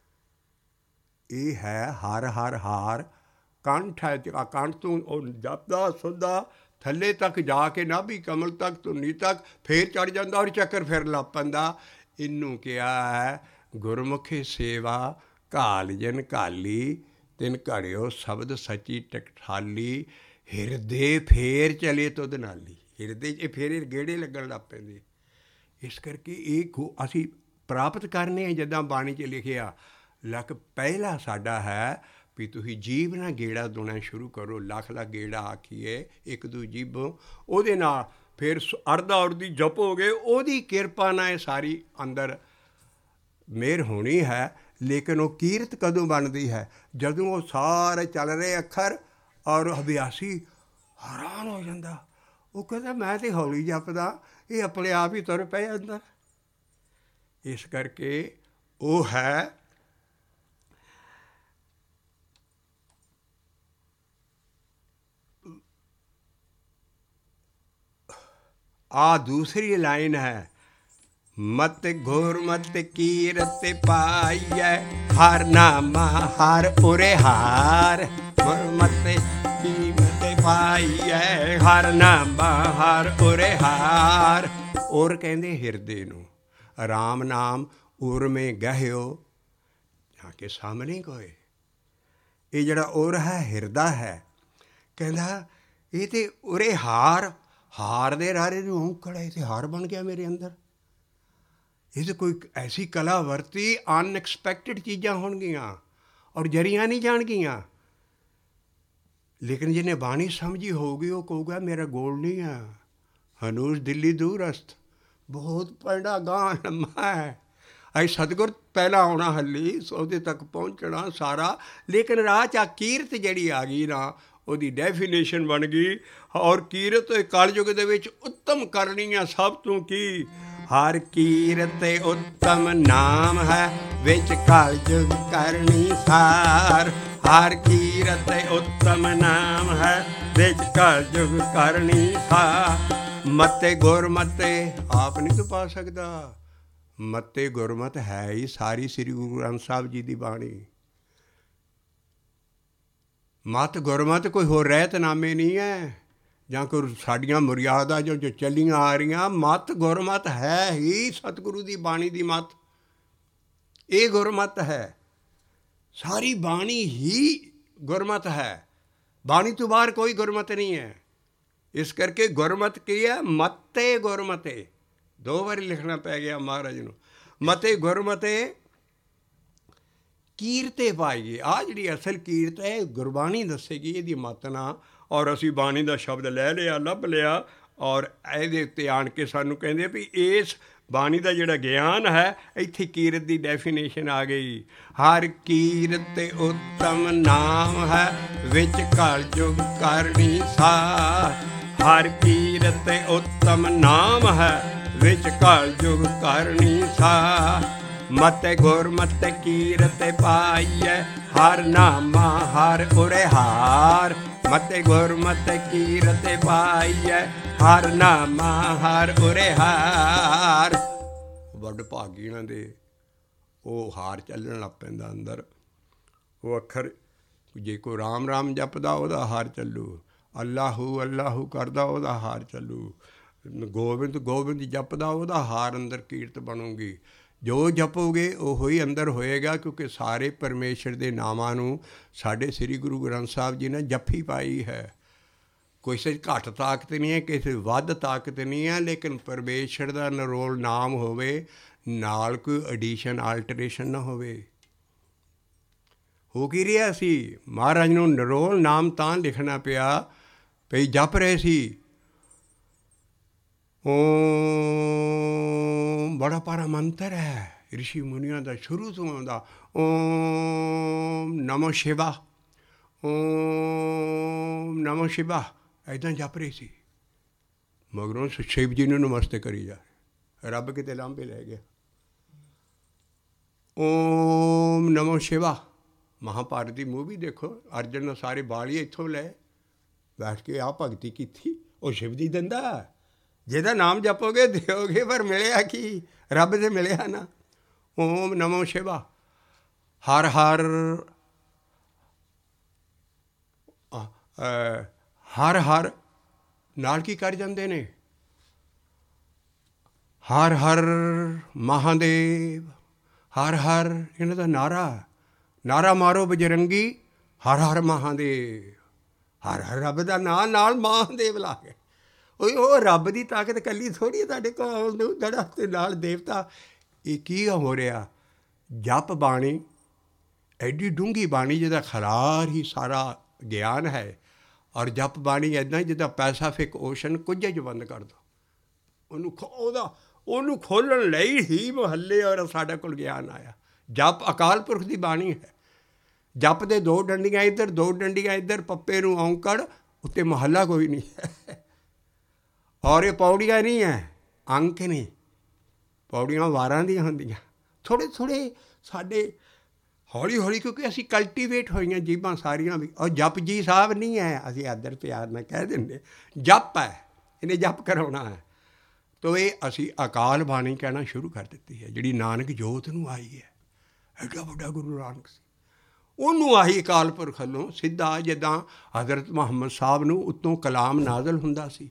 ਇਹ ਹੈ ਹਰ ਹਰ ਹਾਰ ਕੰਠ ਹੈ। ਕੰਠ ਤੋਂ ਉਹ ਜਪਦਾ ਸੁਣਦਾ ਥੱਲੇ ਤੱਕ ਜਾ ਕੇ ਨਾਭੀ ਕਮਲ ਤੱਕ, ਧੁਨੀ ਤੱਕ, ਫੇਰ ਚੜ੍ਹ ਜਾਂਦਾ ਔਰ ਚੱਕਰ ਫਿਰ ਲੱਗ ਪੈਂਦਾ। ਇਹਨੂੰ ਕਿਹਾ ਹੈ ਗੁਰਮੁਖੀ ਸੇਵਾ ਘਾਲ ਜਨ ਘਾਲੀ, ਤਿਨ ਘੜਿਓ ਸ਼ਬਦ ਸੱਚੀ ਟਕਸਾਲੀ। ਹਿਰਦੇ ਫੇਰ ਚਲੇ ਤੁਧ ਨਾਲੀ, ਹਿਰਦੇ 'ਚ ਫੇਰ ਗੇੜੇ ਲੱਗਣ ਲੱਗ ਪੈਂਦੇ। ਇਸ ਕਰਕੇ ਇਹ ਅਸੀਂ ਪ੍ਰਾਪਤ ਕਰਨੇ ਆ ਜਿੱਦਾਂ ਬਾਣੀ 'ਚ ਲਿਖਿਆ। ਲੱਖ ਪਹਿਲਾ ਸਾਡਾ ਹੈ ਵੀ ਤੁਸੀਂ ਜੀਭ ਨਾਲ ਗੇੜਾ ਦੁਣਾ ਸ਼ੁਰੂ ਕਰੋ। ਲੱਖ ਲੱਖ ਗੇੜਾ ਆਖੀਏ ਇੱਕ ਦੂ ਜੀਭੋਂ, ਉਹਦੇ ਨਾਲ ਫਿਰ ਅਰਧਾ ਅਰਧੀ ਜਪੋਗੇ, ਉਹਦੀ ਕਿਰਪਾ ਨਾਲ ਇਹ ਸਾਰੀ ਅੰਦਰ ਮਿਹਰ ਹੋਣੀ ਹੈ। ਲੇਕਿਨ ਉਹ ਕੀਰਤ ਕਦੋਂ ਬਣਦੀ ਹੈ? ਜਦੋਂ ਉਹ ਸਾਰੇ ਚੱਲ ਰਹੇ ਅੱਖਰ ਔਰ ਅਭਿਆਸੀ ਹੈਰਾਨ ਹੋ ਜਾਂਦਾ। ਉਹ ਕਹਿੰਦਾ ਮੈਂ ਤਾਂ ਹੌਲੀ ਜਪਦਾ, ਇਹ ਆਪਣੇ ਆਪ ਹੀ ਤੁਰ ਪਏ ਅੰਦਰ। ਇਸ ਕਰਕੇ ਉਹ ਹੈ ਆ ਦੂਸਰੀ ਲਾਈਨ ਹੈ, ਮਤ ਗੁਰਮਤਿ ਕੀਰਤ ਪਾਈਐ, ਹਰ ਨਾਮਾ ਹਰ ਉਰੇ ਹਾਰ। ਗੁਰਮਤਿ ਕੀਰਤ ਪਾਈਐ, ਹਰ ਨਾਮਾ ਹਰ ਉਰੇ ਹਾਰ। ਉਰ ਕਹਿੰਦੇ ਹਿਰਦੇ ਨੂੰ, ਰਾਮ ਨਾਮ ਉਰ ਮੇ ਗਹਿਓ ਜਾ ਕੇ ਸਾਹਮਣੇ ਕੋਏ। ਇਹ ਜਿਹੜਾ ਉਰ ਹੈ ਹਿਰਦਾ ਹੈ। ਕਹਿੰਦਾ ਇਹ ਤੇ ਉਰੇ ਹਾਰ, ਹਾਰ ਦੇ ਰਾਰੇ ਨੂੰ ਔਂਕੜ ਹੈ, ਤੇ ਹਾਰ ਬਣ ਗਿਆ ਮੇਰੇ ਅੰਦਰ। ਇਹ ਤਾਂ ਕੋਈ ਐਸੀ ਕਲਾ ਵਰਤੀ, ਅਨਐਕਸਪੈਕਟਡ ਚੀਜ਼ਾਂ ਹੋਣਗੀਆਂ ਔਰ ਜਰੀਆਂ ਨਹੀਂ ਜਾਣਗੀਆਂ। ਲੇਕਿਨ ਜਿਹਨੇ ਬਾਣੀ ਸਮਝੀ ਹੋਊਗੀ ਉਹ ਕਹੂਗਾ ਮੇਰਾ ਗੋਲ ਨਹੀਂ ਆ। ਹਨੂਸ ਦਿੱਲੀ ਦੂਰਸਥ, ਬਹੁਤ ਪੈਂਡਾ ਗਾਂ ਲੰਮਾ ਹੈ। ਅਈ ਸਤਿਗੁਰ ਪਹਿਲਾਂ ਆਉਣਾ ਹੱਲੀ, ਉਹਦੇ ਤੱਕ ਪਹੁੰਚਣਾ ਸਾਰਾ। ਲੇਕਿਨ ਰਾਹ 'ਚ ਆ ਕੀਰਤ ਜਿਹੜੀ ਆ ਗਈ ਨਾ, ਉਹਦੀ ਡੈਫੀਨੇਸ਼ਨ ਬਣ ਗਈ। ਔਰ ਕੀਰਤ ਕਲਯੁਗ ਦੇ ਵਿੱਚ ਉੱਤਮ ਕਰਨੀ ਆ ਸਭ ਤੋਂ ਕੀ? ਹਰ ਕੀਰਤ ਉੱਤਮ ਨਾਮ ਹੈ, ਵਿੱਚ ਕਲਯੁਗ ਕਰਨੀ ਸਾਰ। ਹਰ ਕੀਰਤ ਉੱਤਮ ਨਾਮ ਹੈ, ਵਿੱਚ ਕਲਯੁਗ ਕਰਨੀ ਸਾਰ। ਮਤੇ ਗੁਰਮਤੇ ਆਪ ਨਹੀਂ ਤੂੰ ਪਾ ਸਕਦਾ। ਮਤੇ ਗੁਰਮਤ ਹੈ ਹੀ ਸਾਰੀ ਸ੍ਰੀ ਗੁਰੂ ਗ੍ਰੰਥ ਸਾਹਿਬ ਜੀ ਦੀ ਬਾਣੀ। ਮਤ ਗੁਰਮਤ ਕੋਈ ਹੋਰ ਰਹਿਤਨਾਮੇ ਨਹੀਂ ਹੈ, ਜਾਂ ਕੋਈ ਸਾਡੀਆਂ ਮਰਿਆਦਾ ਜੋ ਜੋ ਚੱਲੀਆਂ ਆ ਰਹੀਆਂ। ਮਤ ਗੁਰਮਤ ਹੈ ਹੀ ਸਤਿਗੁਰੂ ਦੀ ਬਾਣੀ ਦੀ ਮਤ। ਇਹ ਗੁਰਮਤ ਹੈ, ਸਾਰੀ ਬਾਣੀ ਹੀ ਗੁਰਮਤ ਹੈ। ਬਾਣੀ ਤੋਂ ਬਾਹਰ ਕੋਈ ਗੁਰਮਤ ਨਹੀਂ ਹੈ। ਇਸ ਕਰਕੇ ਗੁਰਮਤ ਕੀ ਹੈ? ਮਤੇ ਗੁਰਮਤੇ, ਦੋ ਵਾਰੀ ਲਿਖਣਾ ਪੈ ਗਿਆ ਮਹਾਰਾਜ ਨੂੰ। ਮਤੇ ਗੁਰਮਤੇ ਕੀਰਤੇ ਪਾਈਏ। ਆਹ ਜਿਹੜੀ ਅਸਲ ਕੀਰਤ ਹੈ ਗੁਰਬਾਣੀ ਦੱਸੇਗੀ ਇਹਦੀ ਮੱਤ ਨਾਲ। ਔਰ ਅਸੀਂ ਬਾਣੀ ਦਾ ਸ਼ਬਦ ਲੈ ਲਿਆ, ਲੱਭ ਲਿਆ, ਔਰ ਇਹਦੇ ਉੱਤੇ ਆਣ ਕੇ ਸਾਨੂੰ ਕਹਿੰਦੇ ਵੀ ਇਸ ਬਾਣੀ ਦਾ ਜਿਹੜਾ ਗਿਆਨ ਹੈ, ਇੱਥੇ ਕੀਰਤ ਦੀ ਡੈਫੀਨੇਸ਼ਨ ਆ ਗਈ। ਹਰ ਕੀਰਤ ਉੱਤਮ ਨਾਮ ਹੈ, ਵਿੱਚ ਕਲਯੁਗ ਕਰਨੀ ਸਾਰ। ਹਰ ਕੀਰਤ ਉੱਤਮ ਨਾਮ ਹੈ, ਵਿੱਚ ਕਲਯੁਗ ਕਰਨੀ ਸਾਰ। ਮਤਿ ਗੁਰਮਤਿ ਕੀਰਤ ਪਾਈਐ, ਹਰ ਨਾਮਾ ਹਰ ਉਰੇ ਹਾਰ। ਮਤਿ ਗੁਰਮਤਿ ਕੀਰਤ ਪਾਈਐ, ਹਰ ਨਾਮਾ ਹਰ ਉਰੇ ਹਾਰ। ਵੱਡ ਭਾਗੀ ਇਹਨਾਂ ਦੇ ਉਹ ਹਾਰ ਚੱਲਣ ਲੱਗ ਪੈਂਦਾ ਅੰਦਰ। ਉਹ ਅੱਖਰ ਜੇ ਕੋਈ ਰਾਮ ਰਾਮ ਜਪਦਾ ਉਹਦਾ ਹਾਰ ਚੱਲੂ, ਅੱਲਾਹੂ ਅੱਲਾਹੂ ਕਰਦਾ ਉਹਦਾ ਹਾਰ ਚੱਲੂ, ਗੋਬਿੰਦ ਗੋਬਿੰਦ ਜਪਦਾ ਉਹਦਾ ਹਾਰ ਅੰਦਰ ਕੀਰਤ ਬਣੂਗੀ। ਜੋ ਜਪੋਗੇ ਉਹੋ ਹੀ ਅੰਦਰ ਹੋਏਗਾ, ਕਿਉਂਕਿ ਸਾਰੇ ਪਰਮੇਸ਼ਰ ਦੇ ਨਾਮਾਂ ਨੂੰ ਸਾਡੇ ਸ੍ਰੀ ਗੁਰੂ ਗ੍ਰੰਥ ਸਾਹਿਬ ਜੀ ਨੇ ਜੱਫੀ ਪਾਈ ਹੈ। ਕਿਸੇ 'ਚ ਘੱਟ ਤਾਕਤ ਨਹੀਂ ਹੈ, ਕਿਸੇ ਵੱਧ ਤਾਕਤ ਨਹੀਂ ਹੈ, ਲੇਕਿਨ ਪਰਮੇਸ਼ਰ ਦਾ ਨਿਰੋਲ ਨਾਮ ਹੋਵੇ, ਨਾਲ ਕੋਈ ਐਡੀਸ਼ਨ ਆਲਟਰੇਸ਼ਨ ਨਾ ਹੋਵੇ। ਹੋ ਕੀ ਰਿਹਾ ਸੀ? ਮਹਾਰਾਜ ਨੂੰ ਨਿਰੋਲ ਨਾਮ ਤਾਂ ਲਿਖਣਾ ਪਿਆ ਪਈ ਜਪ ਰਹੇ ਸੀ। ਓਮ ਬੜਾ ਭਾਰਾ ਮੰਤਰ ਹੈ, ਰਿਸ਼ੀ ਮੁਨੀਆਂ ਦਾ ਸ਼ੁਰੂ ਤੋਂ ਆਉਂਦਾ। ਓਮ ਨਮੋ ਸ਼ਿਵਾ, ਓਮ ਨਮੋ ਸ਼ਿਵਾ, ਇੱਦਾਂ ਜਪ ਰਹੇ ਸੀ। ਮਗਰੋਂ ਸ਼ਿਵ ਜੀ ਨੂੰ ਨਮਸਤੇ ਕਰੀ ਜਾ, ਰੱਬ ਕਿਤੇ ਲਾਂਭੇ ਲੈ ਗਿਆ। ਓਮ ਨਮੋ ਸ਼ਿਵਾ। ਮਹਾਂਭਾਰਤ ਦੀ ਮੂਵੀ ਦੇਖੋ, ਅਰਜਨ ਨੇ ਸਾਰੇ ਬਾਲੀ ਇੱਥੋਂ ਲਏ, ਬੈਠ ਕੇ ਆਹ ਭਗਤੀ ਕੀਤੀ। ਉਹ ਸ਼ਿਵ ਜੀ ਦਿੰਦਾ, ਜਿਹਦਾ ਨਾਮ ਜਪੋਗੇ ਦਿਓਗੇ, ਪਰ ਮਿਲਿਆ ਕੀ? ਰੱਬ ਦੇ ਮਿਲਿਆ ਨਾ। ਓਮ ਨਮੋ ਸ਼ਿਵਾ। ਹਰ ਹਰ ਹਰ ਹਰ ਨਾਲ ਕੀ ਕਰ ਜਾਂਦੇ ਨੇ? ਹਰ ਹਰ ਮਹਾਦੇਵ, ਹਰ ਹਰ ਇਹਨਾਂ ਦਾ ਨਾਰਾ। ਨਾਰਾ ਮਾਰੋ ਬਜਰੰਗੀ, ਹਰ ਹਰ ਮਹਾਦੇਵ। ਹਰ ਹਰ ਰੱਬ ਦਾ ਨਾਂ ਨਾਲ ਮਹਾਦੇਵ ਲਾ ਕੇ। ਉਹ ਉਹ ਰੱਬ ਦੀ ਤਾਕਤ ਇਕੱਲੀ ਥੋੜ੍ਹੀ ਤੁਹਾਡੇ ਕੋਲ ਨੂੰ ਦੜਾ ਤੇ ਨਾਲ ਦੇਵਤਾ। ਇਹ ਕੀ ਹੋ ਰਿਹਾ? ਜਪ ਬਾਣੀ ਐਡੀ ਡੂੰਘੀ ਬਾਣੀ ਜਿਹਦਾ ਖਰਾਰ ਹੀ ਸਾਰਾ ਗਿਆਨ ਹੈ। ਔਰ ਜਪ ਬਾਣੀ ਇੱਦਾਂ ਜਿੱਦਾਂ ਪੈਸਾਫਿਕ ਓਸ਼ਨ ਕੁੱਜੇ 'ਚ ਬੰਦ ਕਰ ਦਿਓ ਉਹਨੂੰ। ਉਹਦਾ ਉਹਨੂੰ ਖੋਲ੍ਹਣ ਲਈ ਹੀ ਮੁਹੱਲੇ ਔਰ ਸਾਡੇ ਕੋਲ ਗਿਆਨ ਆਇਆ। ਜਪ ਅਕਾਲ ਪੁਰਖ ਦੀ ਬਾਣੀ ਹੈ। ਜਪ ਦੇ ਦੋ ਡੰਡੀਆਂ ਇੱਧਰ, ਦੋ ਡੰਡੀਆਂ ਇੱਧਰ, ਪੱਪੇ ਨੂੰ ਔਂਕੜ, ਉੱਤੇ ਮੁਹੱਲਾ ਕੋਈ ਨਹੀਂ ਹੈ। ਔਰ ਇਹ ਪੌੜੀਆਂ ਨਹੀਂ ਹੈ, ਅੰਕ ਨਹੀਂ। ਪੌੜੀਆਂ ਵਾਰਾਂ ਦੀਆਂ ਹੁੰਦੀਆਂ। ਥੋੜ੍ਹੇ ਥੋੜ੍ਹੇ ਸਾਡੇ ਹੌਲੀ ਹੌਲੀ, ਕਿਉਂਕਿ ਅਸੀਂ ਕਲਟੀਵੇਟ ਹੋਈਆਂ ਜੀਭਾਂ ਸਾਰੀਆਂ ਵੀ। ਔਰ ਜਪ ਜੀ ਸਾਹਿਬ ਨਹੀਂ ਹੈ, ਅਸੀਂ ਆਦਰ ਪਿਆਰ ਨਾਲ ਕਹਿ ਦਿੰਦੇ ਜਪ ਹੈ, ਇਹਨੇ ਜਪ ਕਰਾਉਣਾ ਹੈ। ਤੋ ਇਹ ਅਸੀਂ ਅਕਾਲ ਬਾਣੀ ਕਹਿਣਾ ਸ਼ੁਰੂ ਕਰ ਦਿੱਤੀ ਹੈ, ਜਿਹੜੀ ਨਾਨਕ ਜੋਤ ਨੂੰ ਆਈ ਹੈ। ਐਡਾ ਵੱਡਾ ਗੁਰੂ ਨਾਨਕ ਸੀ, ਉਹਨੂੰ ਆਹੀ ਅਕਾਲ ਪੁਰਖ ਵੱਲੋਂ ਸਿੱਧਾ, ਜਿੱਦਾਂ ਹਜ਼ਰਤ ਮੁਹੰਮਦ ਸਾਹਿਬ ਨੂੰ ਉੱਤੋਂ ਕਲਾਮ ਨਾਜ਼ਲ ਹੁੰਦਾ ਸੀ।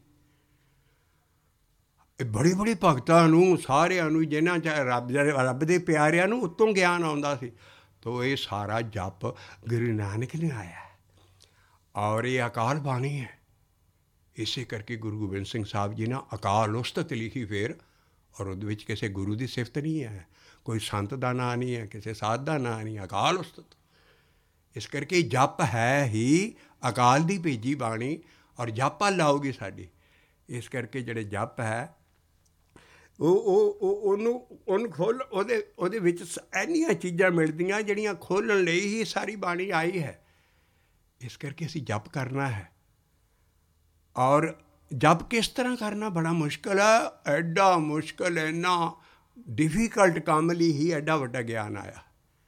ਇਹ ਬੜੇ ਬੜੇ ਭਗਤਾਂ ਨੂੰ, ਸਾਰਿਆਂ ਨੂੰ, ਜਿਹਨਾਂ 'ਚ ਰੱਬ ਰੱਬ ਦੇ ਪਿਆਰਿਆਂ ਨੂੰ ਉੱਤੋਂ ਗਿਆਨ ਆਉਂਦਾ ਸੀ। ਤੋ ਇਹ ਸਾਰਾ ਜਪ ਗੁਰੂ ਨਾਨਕ ਨੇ ਆਇਆ ਔਰ ਇਹ ਅਕਾਲ ਬਾਣੀ ਹੈ। ਇਸੇ ਕਰਕੇ ਗੁਰੂ ਗੋਬਿੰਦ ਸਿੰਘ ਸਾਹਿਬ ਜੀ ਨੇ ਅਕਾਲ ਉਸਤਤ ਲਿਖੀ ਫਿਰ। ਔਰ ਉਹਦੇ ਵਿੱਚ ਕਿਸੇ ਗੁਰੂ ਦੀ ਸਿਫਤ ਨਹੀਂ ਹੈ, ਕੋਈ ਸੰਤ ਦਾ ਨਾਂ ਨਹੀਂ ਹੈ, ਕਿਸੇ ਸਾਧ ਦਾ ਨਾਂ ਨਹੀਂ, ਅਕਾਲ ਉਸਤਤ। ਇਸ ਕਰਕੇ ਜਪ ਹੈ ਹੀ ਅਕਾਲ ਦੀ ਭੇਜੀ ਬਾਣੀ ਔਰ ਜਪ ਲਾਉਗੀ ਸਾਡੀ। ਇਸ ਕਰਕੇ ਜਿਹੜੇ ਜਪ ਹੈ ਉਹ ਉਹ ਉਹਨੂੰ ਉਹਨੂੰ ਖੋਲ੍ਹ, ਉਹਦੇ ਉਹਦੇ ਵਿੱਚ ਇੰਨੀਆਂ ਚੀਜ਼ਾਂ ਮਿਲਦੀਆਂ ਜਿਹੜੀਆਂ ਖੋਲ੍ਹਣ ਲਈ ਹੀ ਸਾਰੀ ਬਾਣੀ ਆਈ ਹੈ। ਇਸ ਕਰਕੇ ਅਸੀਂ ਜਪ ਕਰਨਾ ਹੈ। ਔਰ ਜਪ ਕਿਸ ਤਰ੍ਹਾਂ ਕਰਨਾ ਬੜਾ ਮੁਸ਼ਕਿਲ ਹੈ, ਐਡਾ ਮੁਸ਼ਕਿਲ, ਇੰਨਾ ਡਿਫੀਕਲਟ ਕੰਮ ਲਈ ਹੀ ਐਡਾ ਵੱਡਾ ਗਿਆਨ ਆਇਆ।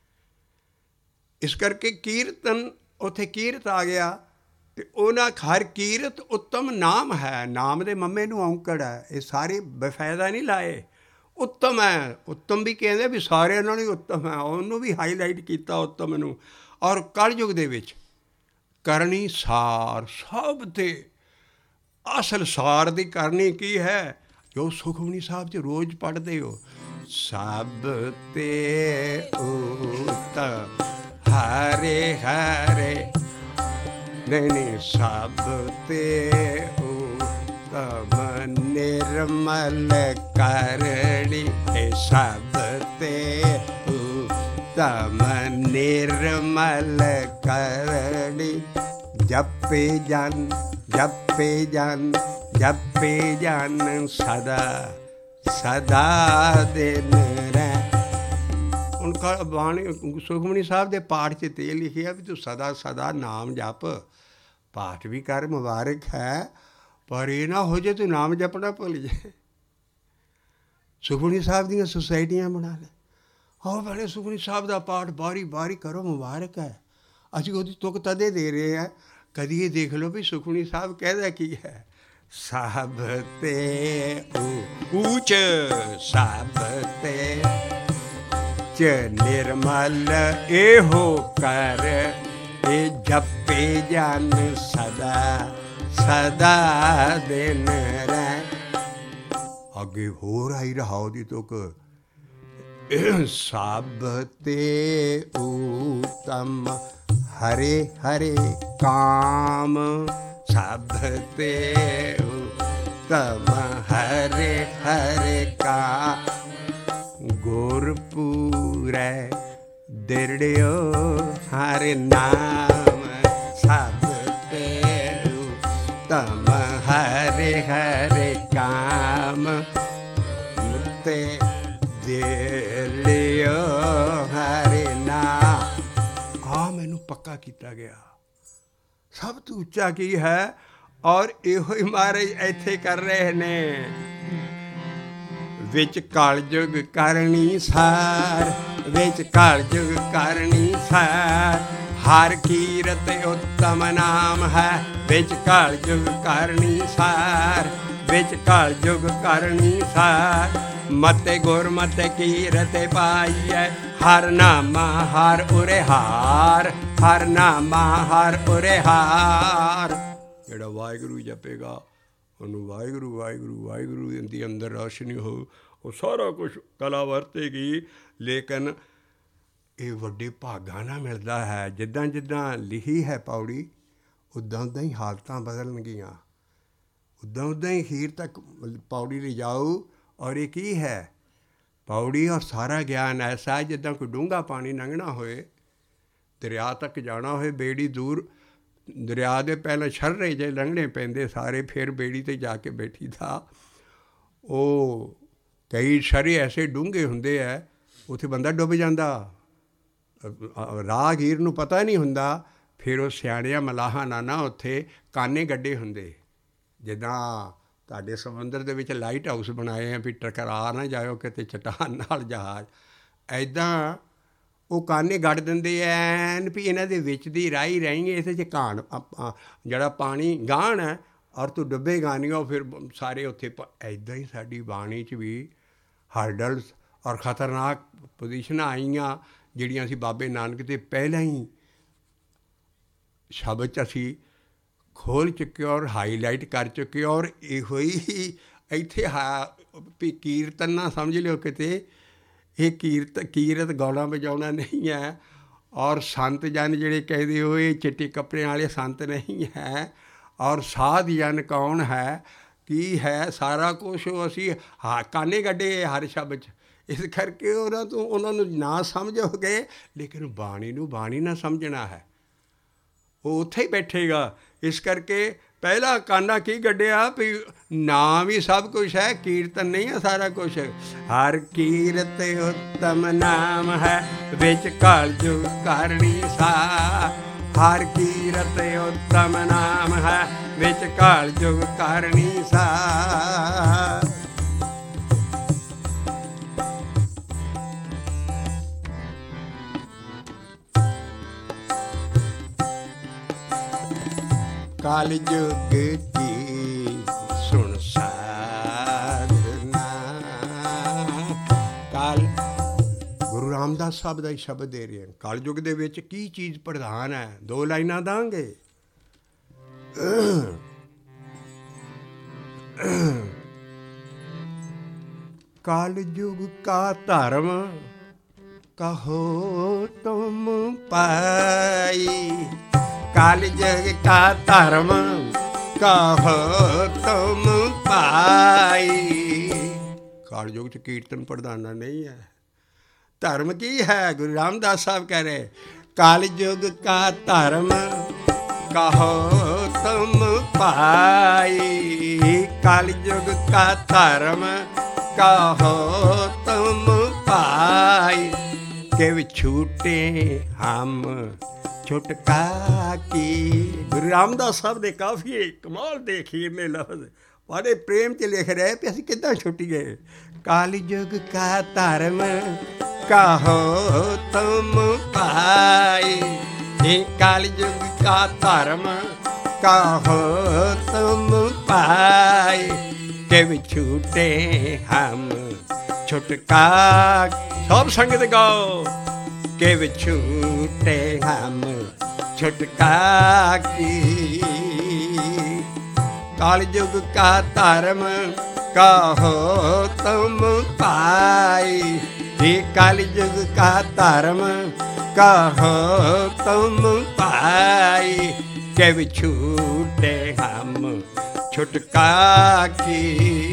ਇਸ ਕਰਕੇ ਕੀਰਤਨ, ਉੱਥੇ ਕੀਰਤ ਆ ਗਿਆ ਅਤੇ ਉਹਨਾਂ ਹਰ ਕੀਰਤ ਉੱਤਮ ਨਾਮ ਹੈ। ਨਾਮ ਦੇ ਮੰਮੇ ਨੂੰ ਔਂਕੜ ਹੈ। ਇਹ ਸਾਰੇ ਬੇਫਾਇਦਾ ਨਹੀਂ ਲਾਏ, ਉੱਤਮ ਹੈ। ਉੱਤਮ ਵੀ ਕਹਿੰਦੇ ਵੀ ਸਾਰਿਆਂ ਨਾਲੋਂ ਹੀ ਉੱਤਮ ਹੈ, ਉਹਨੂੰ ਵੀ ਹਾਈਲਾਈਟ ਕੀਤਾ ਉੱਤਮ ਨੂੰ। ਔਰ ਕਲਯੁਗ ਦੇ ਵਿੱਚ ਕਰਨੀ ਸਾਰ, ਸਭ ਤੇ ਅਸਲ ਸਾਰ ਦੀ ਕਰਨੀ ਕੀ ਹੈ? ਜੋ ਸੁਖਮਨੀ ਸਾਹਿਬ 'ਚ ਰੋਜ਼ ਪੜ੍ਹਦੇ ਹੋ, ਸਭ ਤੇ ਉੱਤਮ ਹਰੇ ਹਰੇ, ਨਹੀਂ ਨਹੀਂ, ਸਭ ਤੇ ਉੱਤਮ ਨਿਰਮਲ ਕਰਨੀ, ਇਹ ਸਭ ਤੇ ਉੱਤਮ ਨਿਰਮਲ ਕਰਨੀ। ਜਪੇ ਜਨ ਜਪੇ ਜਨ ਜਪੇ ਜਨ ਸਦਾ ਸਦਾ ਦਿਨ ਰਹਿ। ਹੁਣ ਕ ਬਾਣੀ ਸੁਖਮਨੀ ਸਾਹਿਬ ਦੇ ਪਾਠ 'ਚ ਤੇ ਲਿਖਿਆ ਵੀ ਤੂੰ ਸਦਾ ਸਦਾ ਨਾਮ ਜਪ। ਪਾਠ ਵੀ ਕਰ, ਮੁਬਾਰਕ ਹੈ, ਪਰ ਇਹ ਨਾ ਹੋ ਜੇ ਤੂੰ ਨਾਮ ਜਪਣਾ ਭੁੱਲ ਜਾਏ। ਸੁਖਮਨੀ ਸਾਹਿਬ ਦੀਆਂ ਸੁਸਾਇਟੀਆਂ ਬਣਾ ਲੈ, ਆਓ ਭੈਣੇ ਸੁਖਮਨੀ ਸਾਹਿਬ ਦਾ ਪਾਠ ਬਾਰੀ ਬਾਰੀ ਕਰੋ, ਮੁਬਾਰਕ ਹੈ। ਅਸੀਂ ਉਹਦੀ ਤੁਕ ਤਦੇ ਦੇ ਰਹੇ ਹਾਂ। ਕਦੀ ਇਹ ਦੇਖ ਲਓ ਵੀ ਸੁਖਮਨੀ ਸਾਹਿਬ ਕਹਿੰਦਾ ਕੀ ਹੈ? ਸਭ ਤੇ ਊਚ, ਸਭ ਤੇ ਚ ਨਿਰਮਲ ਇਹੋ ਕਰ, ਇਹ ਜਪੇ ਜਨ ਸਦਾ ਸਦਾ ਦਿਨ ਰਹਿ। ਅੱਗੇ ਹੋਰ ਆਈ ਰਹਾਓ ਦੀ ਤੁਕ, ਸਭ ਤੇ ਉੱਤਮ ਹਰੇ ਹਰੇ ਕਾਮ, ਸਭ ਤੇ ਉੱਤਮ ਹਰੇ ਹਰੇ ਕਾਮ। ਗੁਰਪੂਰੈ ਦਿਰੜਿਓ ਹਰਿ ਨਾਮ, ਸਭ ਤੇ ਉੱਤਮ ਹਰਿ ਹਰਿ ਕਾਮ। ਤੇ ਦਿਰੜਿਓ ਹਰਿ ਨਾਮ। ਆ ਮੈਨੂੰ ਪੱਕਾ ਕੀਤਾ ਗਿਆ। ਸਭ ਤੋਂ ਉੱਚਾ ਕੀ ਹੈ? ਔਰ ਇਹੋ ਹੀ ਮਹਾਰਾਜ ਇੱਥੇ ਕਰ ਰਹੇ ਨੇ। ਵਿੱਚ ਕਲਯੁਗ ਕਰਨੀ ਸਾਰ, ਵਿੱਚ ਕਲਯੁਗ ਕਰਨੀ ਸਾਰ, ਹਰ ਕੀਰਤ ਉੱਤਮ ਨਾਮ ਹੈ, ਵਿੱਚ ਕਲਯੁਗ ਕਰਨੀ ਸਾਰ, ਵਿੱਚ ਕਲਯੁਗ ਕਰਨੀ ਸਾਰ। ਮਤੇ ਗੁਰ ਮਤੇ ਕੀਰਤ ਪਾਈਐ, ਹਰ ਨਾਮਾ ਹਰ ਉਰੇ ਹਾਰ, ਹਰ ਨਾਮਾ ਹਰ ਉਰੇ ਹਾਰ। ਜਿਹੜਾ ਵਾਹਿਗੁਰੂ ਜਪੇਗਾ ਉਹਨੂੰ ਵਾਹਿਗੁਰੂ ਵਾਹਿਗੁਰੂ ਵਾਹਿਗੁਰੂ ਦੀ ਅੰਦਰ ਰੌਸ਼ਨੀ ਹੋ, ਉਹ ਸਾਰਾ ਕੁਛ ਕਲਾ ਵਰਤੇਗੀ। ਲੇਕਿਨ ਇਹ ਵੱਡੇ ਭਾਗਾਂ ਨਾਲ ਮਿਲਦਾ ਹੈ। ਜਿੱਦਾਂ ਜਿੱਦਾਂ ਲਿਖੀ ਹੈ ਪੌੜੀ, ਉੱਦਾਂ ਉੱਦਾਂ ਹੀ ਹਾਲਤਾਂ ਬਦਲਣਗੀਆਂ, ਉੱਦਾਂ ਉੱਦਾਂ ਹੀ ਅਖੀਰ ਤੱਕ ਪੌੜੀ ਲਿਜਾਓ। ਔਰ ਇਹ ਕੀ ਹੈ ਪੌੜੀ? ਔਰ ਸਾਰਾ ਗਿਆਨ ਐਸਾ ਹੈ ਜਿੱਦਾਂ ਕੋਈ ਡੂੰਘਾ ਪਾਣੀ ਲੰਘਣਾ ਹੋਏ, ਦਰਿਆ ਤੱਕ ਜਾਣਾ ਹੋਏ, ਬੇੜੀ ਦੂਰ, ਦਰਿਆ ਦੇ ਪਹਿਲਾਂ ਛਰਰੇ ਜਿਹੇ ਲੰਘਣੇ ਪੈਂਦੇ ਸਾਰੇ, ਫਿਰ ਬੇੜੀ 'ਤੇ ਜਾ ਕੇ ਬੈਠੀ ਦਾ। ਉਹ ਕਈ ਛਰੇ ਐਸੇ ਡੂੰਘੇ ਹੁੰਦੇ ਹੈ, ਉੱਥੇ ਬੰਦਾ ਡੁੱਬ ਜਾਂਦਾ, ਰਾਹਗੀਰ ਨੂੰ ਪਤਾ ਨਹੀਂ ਹੁੰਦਾ। ਫਿਰ ਉਹ ਸਿਆਣਿਆਂ ਮਲਾਹਾਂ ਨਾਲ ਨਾ ਉੱਥੇ ਕਾਨੇ ਗੱਡੇ ਹੁੰਦੇ, ਜਿੱਦਾਂ ਤੁਹਾਡੇ ਸਮੁੰਦਰ ਦੇ ਵਿੱਚ ਲਾਈਟ ਹਾਊਸ ਬਣਾਏ ਆ ਵੀ ਟਕਰਾ ਨਾ ਜਾਇਓ ਕਿਤੇ ਚਟਾਨ ਨਾਲ ਜਹਾਜ਼, ਐਦਾਂ ਉਹ ਕਾਨੇ ਗੱਡ ਦਿੰਦੇ ਐਨ ਵੀ ਇਹਨਾਂ ਦੇ ਵਿੱਚ ਦੀ ਰਾਹੀ ਰਹਿਣਗੇ, ਇਹਦੇ 'ਚ ਘਾਣ ਜਿਹੜਾ ਪਾਣੀ ਗਾਹਣ ਹੈ ਔਰ ਤੂੰ ਡੁੱਬੇਗਾ ਨਹੀਂ। ਉਹ ਫਿਰ ਸਾਰੇ ਉੱਥੇ ਐਦਾਂ ਹੀ ਸਾਡੀ ਬਾਣੀ 'ਚ ਵੀ ਹਰਡਲਸ ਔਰ ਖਤਰਨਾਕ ਪੋਜੀਸ਼ਨਾਂ ਆਈਆਂ, ਜਿਹੜੀਆਂ ਅਸੀਂ ਬਾਬੇ ਨਾਨਕ ਦੇ ਪਹਿਲਾਂ ਹੀ ਸ਼ਬਦ 'ਚ ਅਸੀਂ ਖੋਲ੍ਹ ਚੁੱਕੇ ਔਰ ਹਾਈਲਾਈਟ ਕਰ ਚੁੱਕੇ। ਔਰ ਇਹੋ ਹੀ ਇੱਥੇ ਹਾ ਵੀ ਕੀਰਤਨ ਨਾ ਸਮਝ ਲਿਓ ਕਿਤੇ, ਇਹ ਕੀਰਤ ਕੀਰਤ ਗਾਉਣਾ ਵਜਾਉਣਾ ਨਹੀਂ ਹੈ। ਔਰ ਸੰਤ ਜਨ ਜਿਹੜੇ ਕਹਿੰਦੇ ਹੋ ਇਹ ਚਿੱਟੇ ਕੱਪੜਿਆਂ ਵਾਲੇ ਸੰਤ ਨਹੀਂ ਹੈ। ਔਰ ਸਾਧ ਜਨ ਕੌਣ ਹੈ, ਕੀ ਹੈ, ਸਾਰਾ ਕੁਛ ਅਸੀਂ ਹਾਂ ਕਾਨੇ ਕੱਢੇ ਹਰ ਸ਼ਬਦ 'ਚ। ਇਸ ਕਰਕੇ ਉਹਨਾਂ ਤੋਂ ਉਹਨਾਂ ਨੂੰ ਨਾ ਸਮਝੋਗੇ, ਲੇਕਿਨ ਬਾਣੀ ਨੂੰ ਬਾਣੀ ਨਾ ਸਮਝਣਾ ਹੈ, ਉਹ ਉੱਥੇ ਹੀ ਬੈਠੇਗਾ। ਇਸ ਕਰਕੇ ਪਹਿਲਾ ਕਾਨਾ ਕੀ ਕੱਢਿਆ ਵੀ ਨਾਮ ਹੀ ਸਭ ਕੁਛ ਹੈ, ਕੀਰਤਨ ਨਹੀਂ ਹੈ ਸਾਰਾ ਕੁਛ। ਹਰ ਕੀਰਤ ਉੱਤਮ ਨਾਮ ਹੈ, ਵਿੱਚ ਕਲਯੁਗ ਕਰਨੀ ਸਾਰ, ਹਰ ਕੀਰਤ ਉੱਤਮ ਨਾਮ ਹੈ, ਵਿੱਚ ਕਲਯੁਗ ਕਰਨੀ ਸਾਰ। ਕਲਯੁਗ ਕੀ ਸੁਣ ਸਾਧਨਾ। ਕਲ ਗੁਰੂ ਰਾਮਦਾਸ ਸਾਹਿਬ ਦਾ ਹੀ ਸ਼ਬਦ ਦੇ ਰਹੇ ਹਨ। ਕਲਯੁਗ ਦੇ ਵਿੱਚ ਕੀ ਚੀਜ਼ ਪ੍ਰਧਾਨ ਹੈ? ਦੋ ਲਾਈਨਾਂ ਦਾਂਗੇ। ਕਲਯੁਗ ਕਾ ਧਰਮ ਕਹੋ ਤੁਮ ਪਾਈ, कलयुग का धर्म कहो तुम पाई। कलयुग च कीर्तन प्रधाना नहीं है, धर्म की है? गुरु रामदास साहब कह रहे कलयुग का धर्म कहो तुम पाई, कलयुग का धर्म कहो तुम पाई। कि छूटे हम छुटका की। गुरु रामदास साहब ने काफ़ी कमाल दे अखीरले लफ्ज़ बड़े प्रेम च लिख रहे भी असीं किद्दां छुट्टीए। कलयुग का धर्म कहो तुम पाई, कलयुग का धर्म कहो तुम पाई। कि छूटे हम छुटका। सब संगत गाओ कि छूटे हम छुटका की। कलयुग का धर्म कहो तुम पाई, कलयुग का धर्म कहो तुम पाई। कि छूटे हम छुटका की,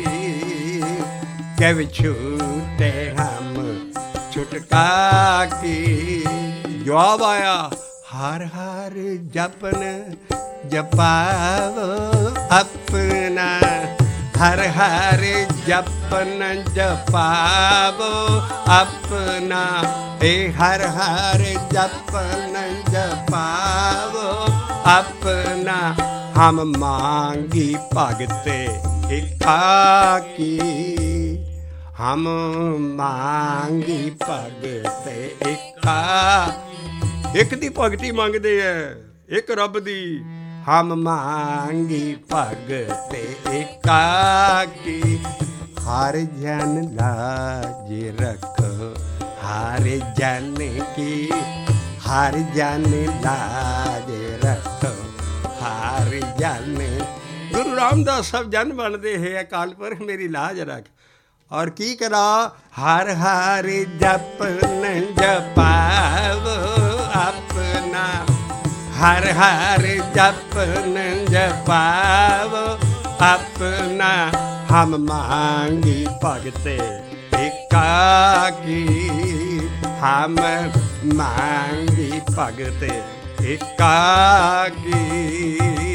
कि छूटे हम छुटका की। जवाब आया हर हर जपन जपावो अपना, हर हर जपन जपावो अपना। ए हर हर जपन जपावो अपना, हम मांगी भगते हिका की। ਹਮ ਮੰਗੀ ਭਗਤ ਏਕਾ। ਇੱਕ ਦੀ ਭਗਤੀ ਮੰਗਦੇ ਐ, ਇੱਕ ਰੱਬ ਦੀ। ਹਮ ਮੰਗੀ ਭਗਤ ਏਕਾ ਕੀ, ਹਰ ਜਨ ਲਾਜ ਰੱਖੋ ਹਰ ਜਨ ਕੀ, ਹਰ ਜਨ ਲਾਜ ਰੱਖੋ ਹਰ ਜਨ। ਗੁਰੂ ਰਾਮਦਾਸ ਸਭ ਜਨ ਬਣਦੇ ਹੈ, ਅਕਾਲ ਪੁਰਖ ਮੇਰੀ ਲਾਜ ਰੱਖ। ਔਰ ਕੀ ਕਰਾ, ਹਰ ਹਰ ਜਪਨ ਜਪਾਵੋ ਆਪਣਾ, ਹਰ ਹਰ ਜਪਨ ਜਪਾਵੋ ਆਪਣਾ। ਹਮ ਮੰਗੀ ਭਗਤ ਏਕਾ ਕੀ, ਹਮ ਮੰਗੀ ਭਗਤ ਏਕਾ ਕੀ।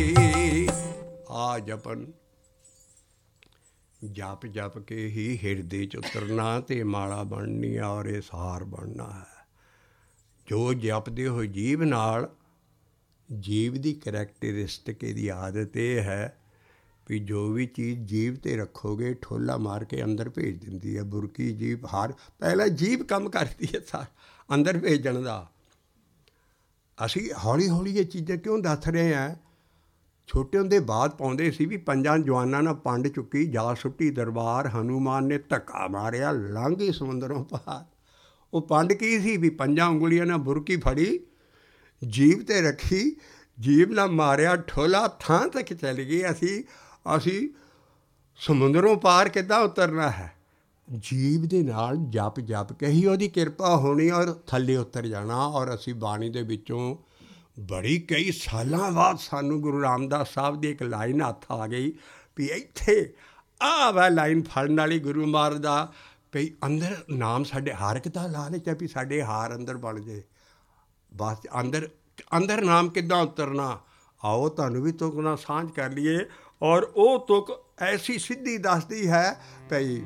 ਆ ਜਪਨ, ਜਪ ਜਪ ਕੇ ਹੀ ਹਿਰਦੇ 'ਚ ਉਤਰਨਾ ਅਤੇ ਮਾਲਾ ਬਣਨੀ ਔਰ ਇਹ ਸਾਰ ਬਣਨਾ ਹੈ। ਜੋ ਜਪਦੇ ਹੋਏ ਜੀਭ ਨਾਲ, ਜੀਭ ਦੀ ਕਰੈਕਟਰਿਸਟਿਕ ਇਹਦੀ ਆਦਤ ਇਹ ਹੈ ਵੀ ਜੋ ਵੀ ਚੀਜ਼ ਜੀਭ 'ਤੇ ਰੱਖੋਗੇ ਠੋਲਾ ਮਾਰ ਕੇ ਅੰਦਰ ਭੇਜ ਦਿੰਦੀ ਹੈ। ਬੁਰਕੀ ਜੀਭ ਹਰ ਪਹਿਲਾਂ ਜੀਭ ਕੰਮ ਕਰਦੀ ਹੈ ਸਾਰ ਅੰਦਰ ਭੇਜਣ ਦਾ। ਅਸੀਂ ਹੌਲੀ ਹੌਲੀ ਇਹ ਚੀਜ਼ਾਂ ਕਿਉਂ ਦੱਸ ਰਹੇ ਹਾਂ? ਛੋਟੇ ਹੁੰਦੇ ਬਾਅਦ ਪਾਉਂਦੇ ਸੀ ਵੀ ਪੰਜਾਂ ਜਵਾਨਾਂ ਨਾਲ ਪੰਡ ਚੁੱਕੀ, ਜਾ ਸੁੱਟੀ ਦਰਬਾਰ, ਹਨੂੰਮਾਨ ਨੇ ਧੱਕਾ ਮਾਰਿਆ ਲੰਘੀ ਸਮੁੰਦਰੋਂ ਪਾਰ। ਉਹ ਪੰਡ ਕੀ ਸੀ ਵੀ ਪੰਜਾਂ ਉਂਗਲੀਆਂ ਨਾਲ ਬੁਰਕੀ ਫੜੀ, ਜੀਭ 'ਤੇ ਰੱਖੀ, ਜੀਭ ਨਾਲ ਮਾਰਿਆ ਠੋਲਾ, ਥਾਂ ਤੱਕ ਚੱਲ ਗਈ। ਅਸੀਂ ਅਸੀਂ ਸਮੁੰਦਰੋਂ ਪਾਰ ਕਿੱਦਾਂ ਉਤਰਨਾ ਹੈ? ਜੀਭ ਦੇ ਨਾਲ ਜਪ ਜਪ ਕੇ ਹੀ ਉਹਦੀ ਕਿਰਪਾ ਹੋਣੀ ਔਰ ਥੱਲੇ ਉਤਰ ਜਾਣਾ। ਔਰ ਅਸੀਂ ਬਾਣੀ ਦੇ ਵਿੱਚੋਂ ਬੜੀ ਕਈ ਸਾਲਾਂ ਬਾਅਦ ਸਾਨੂੰ ਗੁਰੂ ਰਾਮਦਾਸ ਸਾਹਿਬ ਦੀ ਇੱਕ ਲਾਈਨ ਹੱਥ ਆ ਗਈ ਵੀ ਇੱਥੇ ਆਹ ਵਾ ਲਾਈਨ ਫੜਨ ਵਾਲੀ ਗੁਰੂ ਮਹਾਰਾਜ ਦਾ ਵੀ ਅੰਦਰ ਨਾਮ ਸਾਡੇ ਹਰ ਇੱਕ ਦਾ ਲਾਲਚ ਹੈ ਵੀ ਸਾਡੇ ਹਾਰ ਅੰਦਰ ਬਣ ਜਾਏ। ਬਸ ਅੰਦਰ ਅੰਦਰ ਨਾਮ ਕਿੱਦਾਂ ਉਤਰਨਾ? ਆਓ ਤੁਹਾਨੂੰ ਵੀ ਤੁਕ ਨਾਲ ਸਾਂਝ ਕਰ ਲਈਏ। ਔਰ ਉਹ ਤੁਕ ਐਸੀ ਸਿੱਧੀ ਦੱਸਦੀ ਹੈ ਭਈ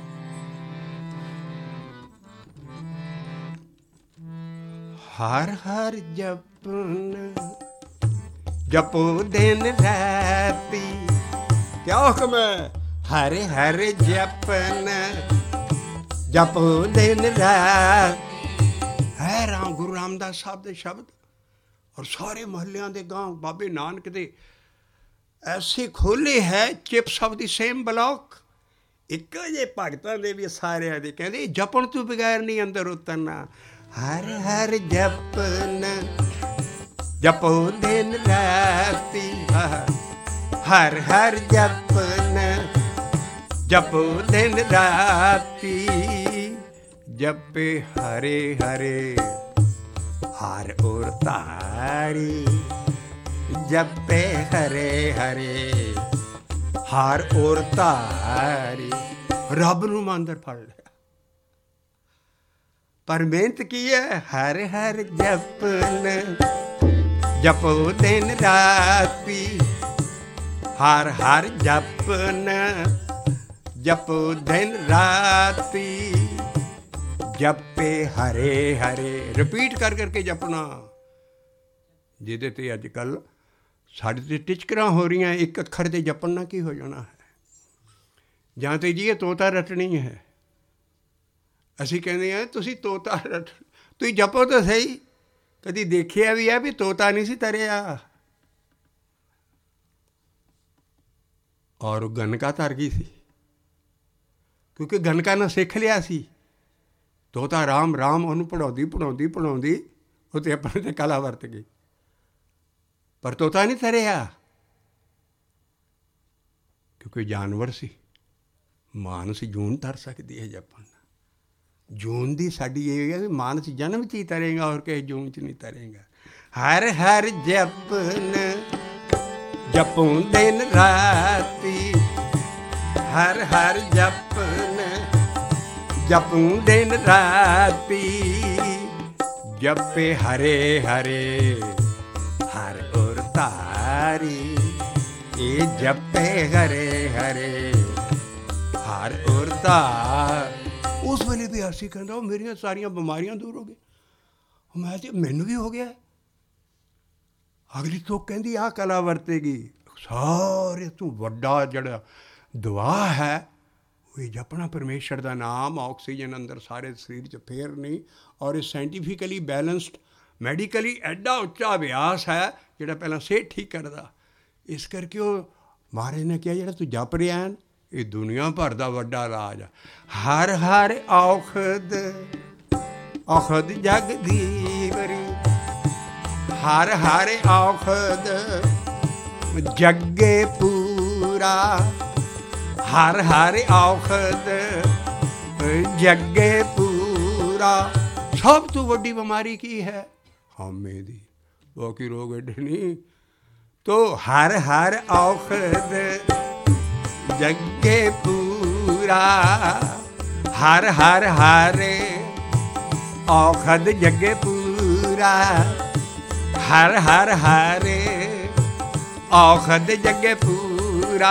ਹਰ ਹਰ ਜਪਨ ਜਪੋ ਦਿਨ ਰਾਤੀ। ਕਿਆ ਹੁਕਮ ਹੈ? ਹਰ ਹਰ ਜਪਨ ਜਪੋ ਦਿਨ ਰਾਤ। ਹੈ ਰਾਮ ਗੁਰੂ ਰਾਮਦਾਸ ਸਾਹਿਬ ਦੇ ਸ਼ਬਦ ਔਰ ਸਾਰੇ ਮੁਹੱਲਿਆਂ ਦੇ ਗਾਂ ਬਾਬੇ ਨਾਨਕ ਦੇ ਐਸੇ ਖੋਲ੍ਹੇ ਹੈ chips of the same block. ਇੱਕੋ ਜਿਹੇ ਭਗਤਾਂ ਦੇ ਵੀ ਸਾਰਿਆਂ ਦੇ ਕਹਿੰਦੇ ਜਪਣ ਤੋਂ ਬਗੈਰ ਨਹੀਂ ਅੰਦਰ ਉਤਰਨਾ। ਹਰ ਹਰ ਜਪਨ ਜਪੋ ਦਿਨ ਰਾਤੀ, ਹਰ ਹਰ ਜਪਨ ਜਪੋ ਦਿਨ ਰਾਤੀ। ਜਪੇ ਹਰੇ ਹਰੇ ਹਰ ਔਰ ਤਾਰੀ, ਜਪੇ ਹਰੇ ਹਰੇ ਹਰ ਔਰ ਤਾਰੀ। ਰੱਬ ਨੂੰ ਮੈਂ ਅੰਦਰ ਫੜ ਲਿਆ ਪਰ ਮਿਹਨਤ ਕੀ ਹੈ? ਹਰ ਹਰ ਜਪਨ ਜਪੋ ਦਿਨ ਰਾਤੀ, ਹਰ ਹਰ ਜਪਨ ਜਪੋ ਦਿਨ ਰਾਤੀ। ਜਪੇ ਹਰੇ ਹਰੇ, ਰਿਪੀਟ ਕਰ ਕਰਕੇ ਜਪਣਾ। ਜਿਹਦੇ 'ਤੇ ਅੱਜ ਕੱਲ੍ਹ ਸਾਡੇ 'ਤੇ ਟਿਚਕਰਾਂ ਹੋ ਰਹੀਆਂ, ਇੱਕ ਅੱਖਰ ਦੇ ਜਪਣ ਨਾਲ ਕੀ ਹੋ ਜਾਣਾ ਹੈ? ਜਾਂ ਤਾਂ ਜੀ ਇਹ ਤੋਤਾ ਰੱਟਣੀ ਹੈ। ਅਸੀਂ ਕਹਿੰਦੇ ਹਾਂ ਤੁਸੀਂ ਤੋਤਾ ਰੱਟ, ਤੁਸੀਂ ਜਪੋ ਤਾਂ ਸਹੀ। ਕਦੀ ਦੇਖਿਆ ਵੀ ਹੈ ਵੀ ਤੋਤਾ ਨਹੀਂ ਸੀ ਤਰਿਆ ਔਰ ਉਹ ਗਨਕਾ ਤਰ ਗਈ ਸੀ ਕਿਉਂਕਿ ਗਨਕਾ ਨੇ ਸਿੱਖ ਲਿਆ ਸੀ। ਤੋਤਾ ਰਾਮ ਰਾਮ ਉਹਨੂੰ ਪੜ੍ਹਾਉਂਦੀ ਪੜ੍ਹਾਉਂਦੀ ਪੜ੍ਹਾਉਂਦੀ ਉਹ ਤਾਂ ਆਪਣੇ 'ਤੇ ਕਲਾ ਵਰਤ ਗਈ ਪਰ ਤੋਤਾ ਨਹੀਂ ਤਰਿਆ ਕਿਉਂਕਿ ਜਾਨਵਰ ਸੀ। ਮਾਨਸ ਜੂਨ ਤਰ ਸਕਦੀ ਹੈ ਜਪਣ। ਜੂਨ ਦੀ ਸਾਡੀ ਇਹ ਹੈ ਵੀ ਮਾਨਸ ਜਨਮ 'ਚ ਹੀ ਤਰੇਗਾ ਔਰ ਕਿਸੇ ਜੂਨ 'ਚ ਨਹੀਂ ਤਰੇਗਾ। ਹਰ ਹਰ ਜਪਨ ਜਪੋਂ ਦਿਨ ਰਾਤੀ, ਹਰ ਹਰ ਜਪਨ ਜਪੋਂ ਦਿਨ ਰਾਤੀ। ਜਪੇ ਹਰੇ ਹਰੇ ਹਰ ਔਰ ਤਾਰੀ, ਇਹ ਜਪੇ ਹਰੇ ਹਰੇ ਹਰ ਔਰ ਤਾਰ। ਉਸ ਵੇਲੇ ਵੀ ਅਸੀਂ ਕਹਿੰਦਾ ਉਹ ਮੇਰੀਆਂ ਸਾਰੀਆਂ ਬਿਮਾਰੀਆਂ ਦੂਰ ਹੋ ਗਈਆਂ। ਮੈਂ ਤੇ ਮੈਨੂੰ ਵੀ ਹੋ ਗਿਆ। ਅਗਲੀ ਤੋਂ ਕਹਿੰਦੀ ਆਹ ਕਲਾ ਵਰਤੇਗੀ। ਸਾਰੇ ਤੋਂ ਵੱਡਾ ਜਿਹੜਾ ਦੁਆ ਹੈ ਇਹ ਜਪਣਾ ਪਰਮੇਸ਼ਰ ਦਾ ਨਾਮ, ਆਕਸੀਜਨ ਅੰਦਰ ਸਾਰੇ ਸਰੀਰ 'ਚ ਫੇਰ ਨਹੀਂ। ਔਰ ਇਹ ਸਾਇੰਟੀਫਿਕਲੀ ਬੈਲੈਂਸਡ, ਮੈਡੀਕਲੀ ਐਡਾ ਉੱਚਾ ਅਭਿਆਸ ਹੈ ਜਿਹੜਾ ਪਹਿਲਾਂ ਸਿਹਤ ਠੀਕ ਕਰਦਾ। ਇਸ ਕਰਕੇ ਉਹ ਮਹਾਰਾਜ ਨੇ ਕਿਹਾ ਜਿਹੜਾ ਤੂੰ ਜਪ ਰਿਹਾ ਇਹ ਦੁਨੀਆ ਭਰ ਦਾ ਵੱਡਾ ਇਲਾਜ ਆ। ਹਰ ਹਰ ਔਖਦ ਔਖਦ ਜਗ ਦੀ ਵਰੀ, ਹਰ ਹਰ ਔਖਦ ਜੱਗੇ ਪੂਰਾ, ਹਰ ਹਰ ਔਖਦ ਜੱਗੇ ਪੂਰਾ। ਸਭ ਤੋਂ ਵੱਡੀ ਬਿਮਾਰੀ ਕੀ ਹੈ? ਹਾਮੇ ਦੀ। ਬਾਕੀ ਰੋਗ ਐਡੇ ਨਹੀਂ। ਤੋ ਹਰ ਹਰ ਔਖਦ ਜੱਗੇ ਪੂਰਾ, ਹਰ ਹਰ ਹਾਰੇ ਔਖਦ ਜੱਗੇ ਪੂਰਾ, ਹਰ ਹਰ ਹਾਰੇ ਔਖਦ ਜੱਗੇ ਪੂਰਾ।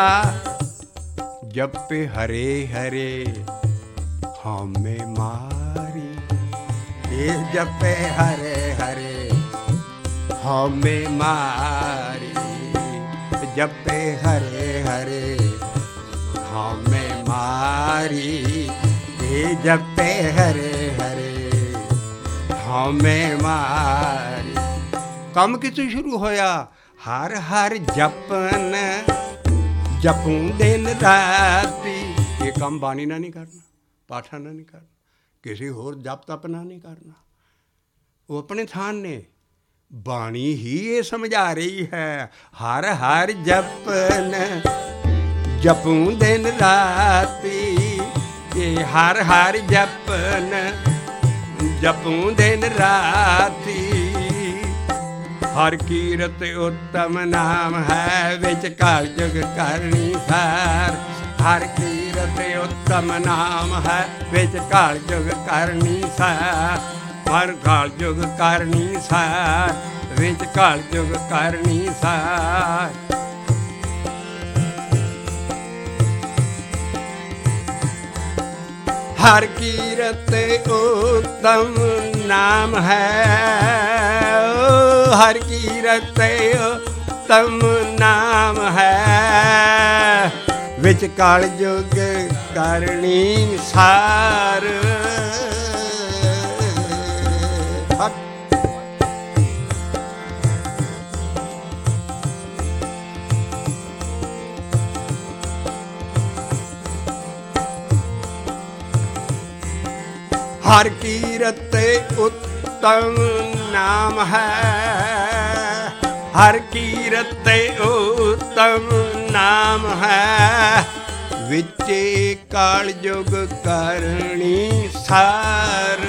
ਜਪੇ ਹਰੇ ਹਰੇ ਹਾਮੇ ਮਾਰੀ, ਇਹ ਜਪੇ ਹਰੇ ਹਰੇ ਹਾਮੇ ਮਾਰੀ, ਜਪੇ ਹਰੇ ਹਰੇ ਹਾਮੇ ਮਾਰੀ, ਇਹ ਜਪੇ ਹਰੇ ਹਰੇ ਹਾਮੇ ਮਾਰੀ। ਕੰਮ ਕਿੱਥੋਂ ਸ਼ੁਰੂ ਹੋਇਆ? ਹਰ ਹਰ ਜਪਨ, ਜਪੂੰ ਦਿਨ ਰਾਤੀ। ਇਹ ਕੰਮ ਬਾਣੀ ਨਾਲ ਨਹੀਂ ਕਰਨਾ, ਪਾਠਾਂ ਨਾਲ ਨਹੀਂ ਕਰਨਾ, ਕਿਸੇ ਹੋਰ ਜਪ ਤਪ ਨਾਲ ਨਹੀਂ ਕਰਨਾ। ਉਹ ਆਪਣੇ ਥਾਂ ਨੇ। ਬਾਣੀ ਹੀ ਇਹ ਸਮਝਾ ਰਹੀ ਹੈ। ਹਰ ਹਰ ਜਪਨ, ਜਪੂੰ ਦਿਨ ਰਾਤੀ, ਇਹ ਹਰ ਹਰ ਜਪਨ, ਜਪੂੰ ਦਿਨ ਰਾਤੀ। ਹਰ ਕੀਰਤ ਉੱਤਮ ਨਾਮ ਹੈ, ਵਿੱਚ ਕਲ ਜੁਗ ਕਰਨੀ ਸਾਰ। ਹਰ ਕੀਰਤ ਉੱਤਮ ਨਾਮ ਹੈ, ਵਿੱਚ ਕਲ ਜੁਗ ਕਰਨੀ ਸਾਰ। ਹਰ ਕਲ ਜੁਗ ਕਰਨੀ ਸਾਰ, ਵਿੱਚ ਕਲ ਜੁਗ ਕਰਨੀ ਸਾਰ। ਹਰ ਕੀਰਤ ਉੱਤਮ ਨਾਮ ਹੈ, ਹਰ ਕੀਰਤ ਉੱਤਮ ਨਾਮ ਹੈ, ਵਿੱਚ ਕਲ ਜੁਗ ਕਰਨੀ ਸਾਰ। ਹਰ ਕੀਰਤ ਉੱਤਮ ਨਾਮ ਹੈ, ਹਰ ਕੀਰਤ ਉੱਤਮ ਨਾਮ ਹੈ, ਵਿੱਚ ਕਾਲ ਜੁਗ ਕਰਨੀ ਸਾਰ।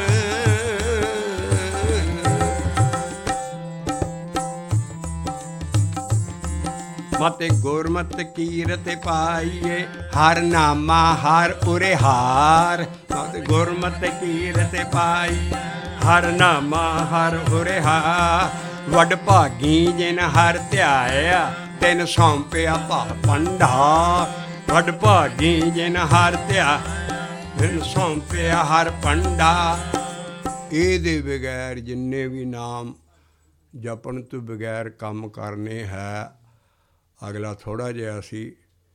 ਮਤਿ ਗੁਰਮਤਿ ਕੀਰਤ ਪਾਈਏ, ਹਰ ਨਾਮਾ ਹਰ ਉਰੇ ਹਾਰ। ਮਤਿ ਗੁਰਮਤਿ ਕੀਰਤ ਪਾਈ, ਹਰ ਨਾਮਾ ਹਰ ਉਰੇ ਹਾਰ। ਵੱਡ ਭਾਗੀ ਜਿਨ ਹਰ ਧਿਆਇਆ, ਤਿਨ ਸੌਂਪਿਆ ਭਾ ਭੰਡਾਰ। ਵੱਡ ਭਾਗੀ ਜਿਨ ਹਰ ਧਿਆ, ਤਿਨ ਸੌਂਪਿਆ ਹਰ ਭੰਡਾਰ। ਇਹਦੇ ਬਗੈਰ ਜਿੰਨੇ ਵੀ ਨਾਮ ਜਪਣ ਤੋਂ ਬਗੈਰ ਕੰਮ ਕਰਨੇ ਹੈ, ਅਗਲਾ ਥੋੜ੍ਹਾ ਜਿਹਾ ਅਸੀਂ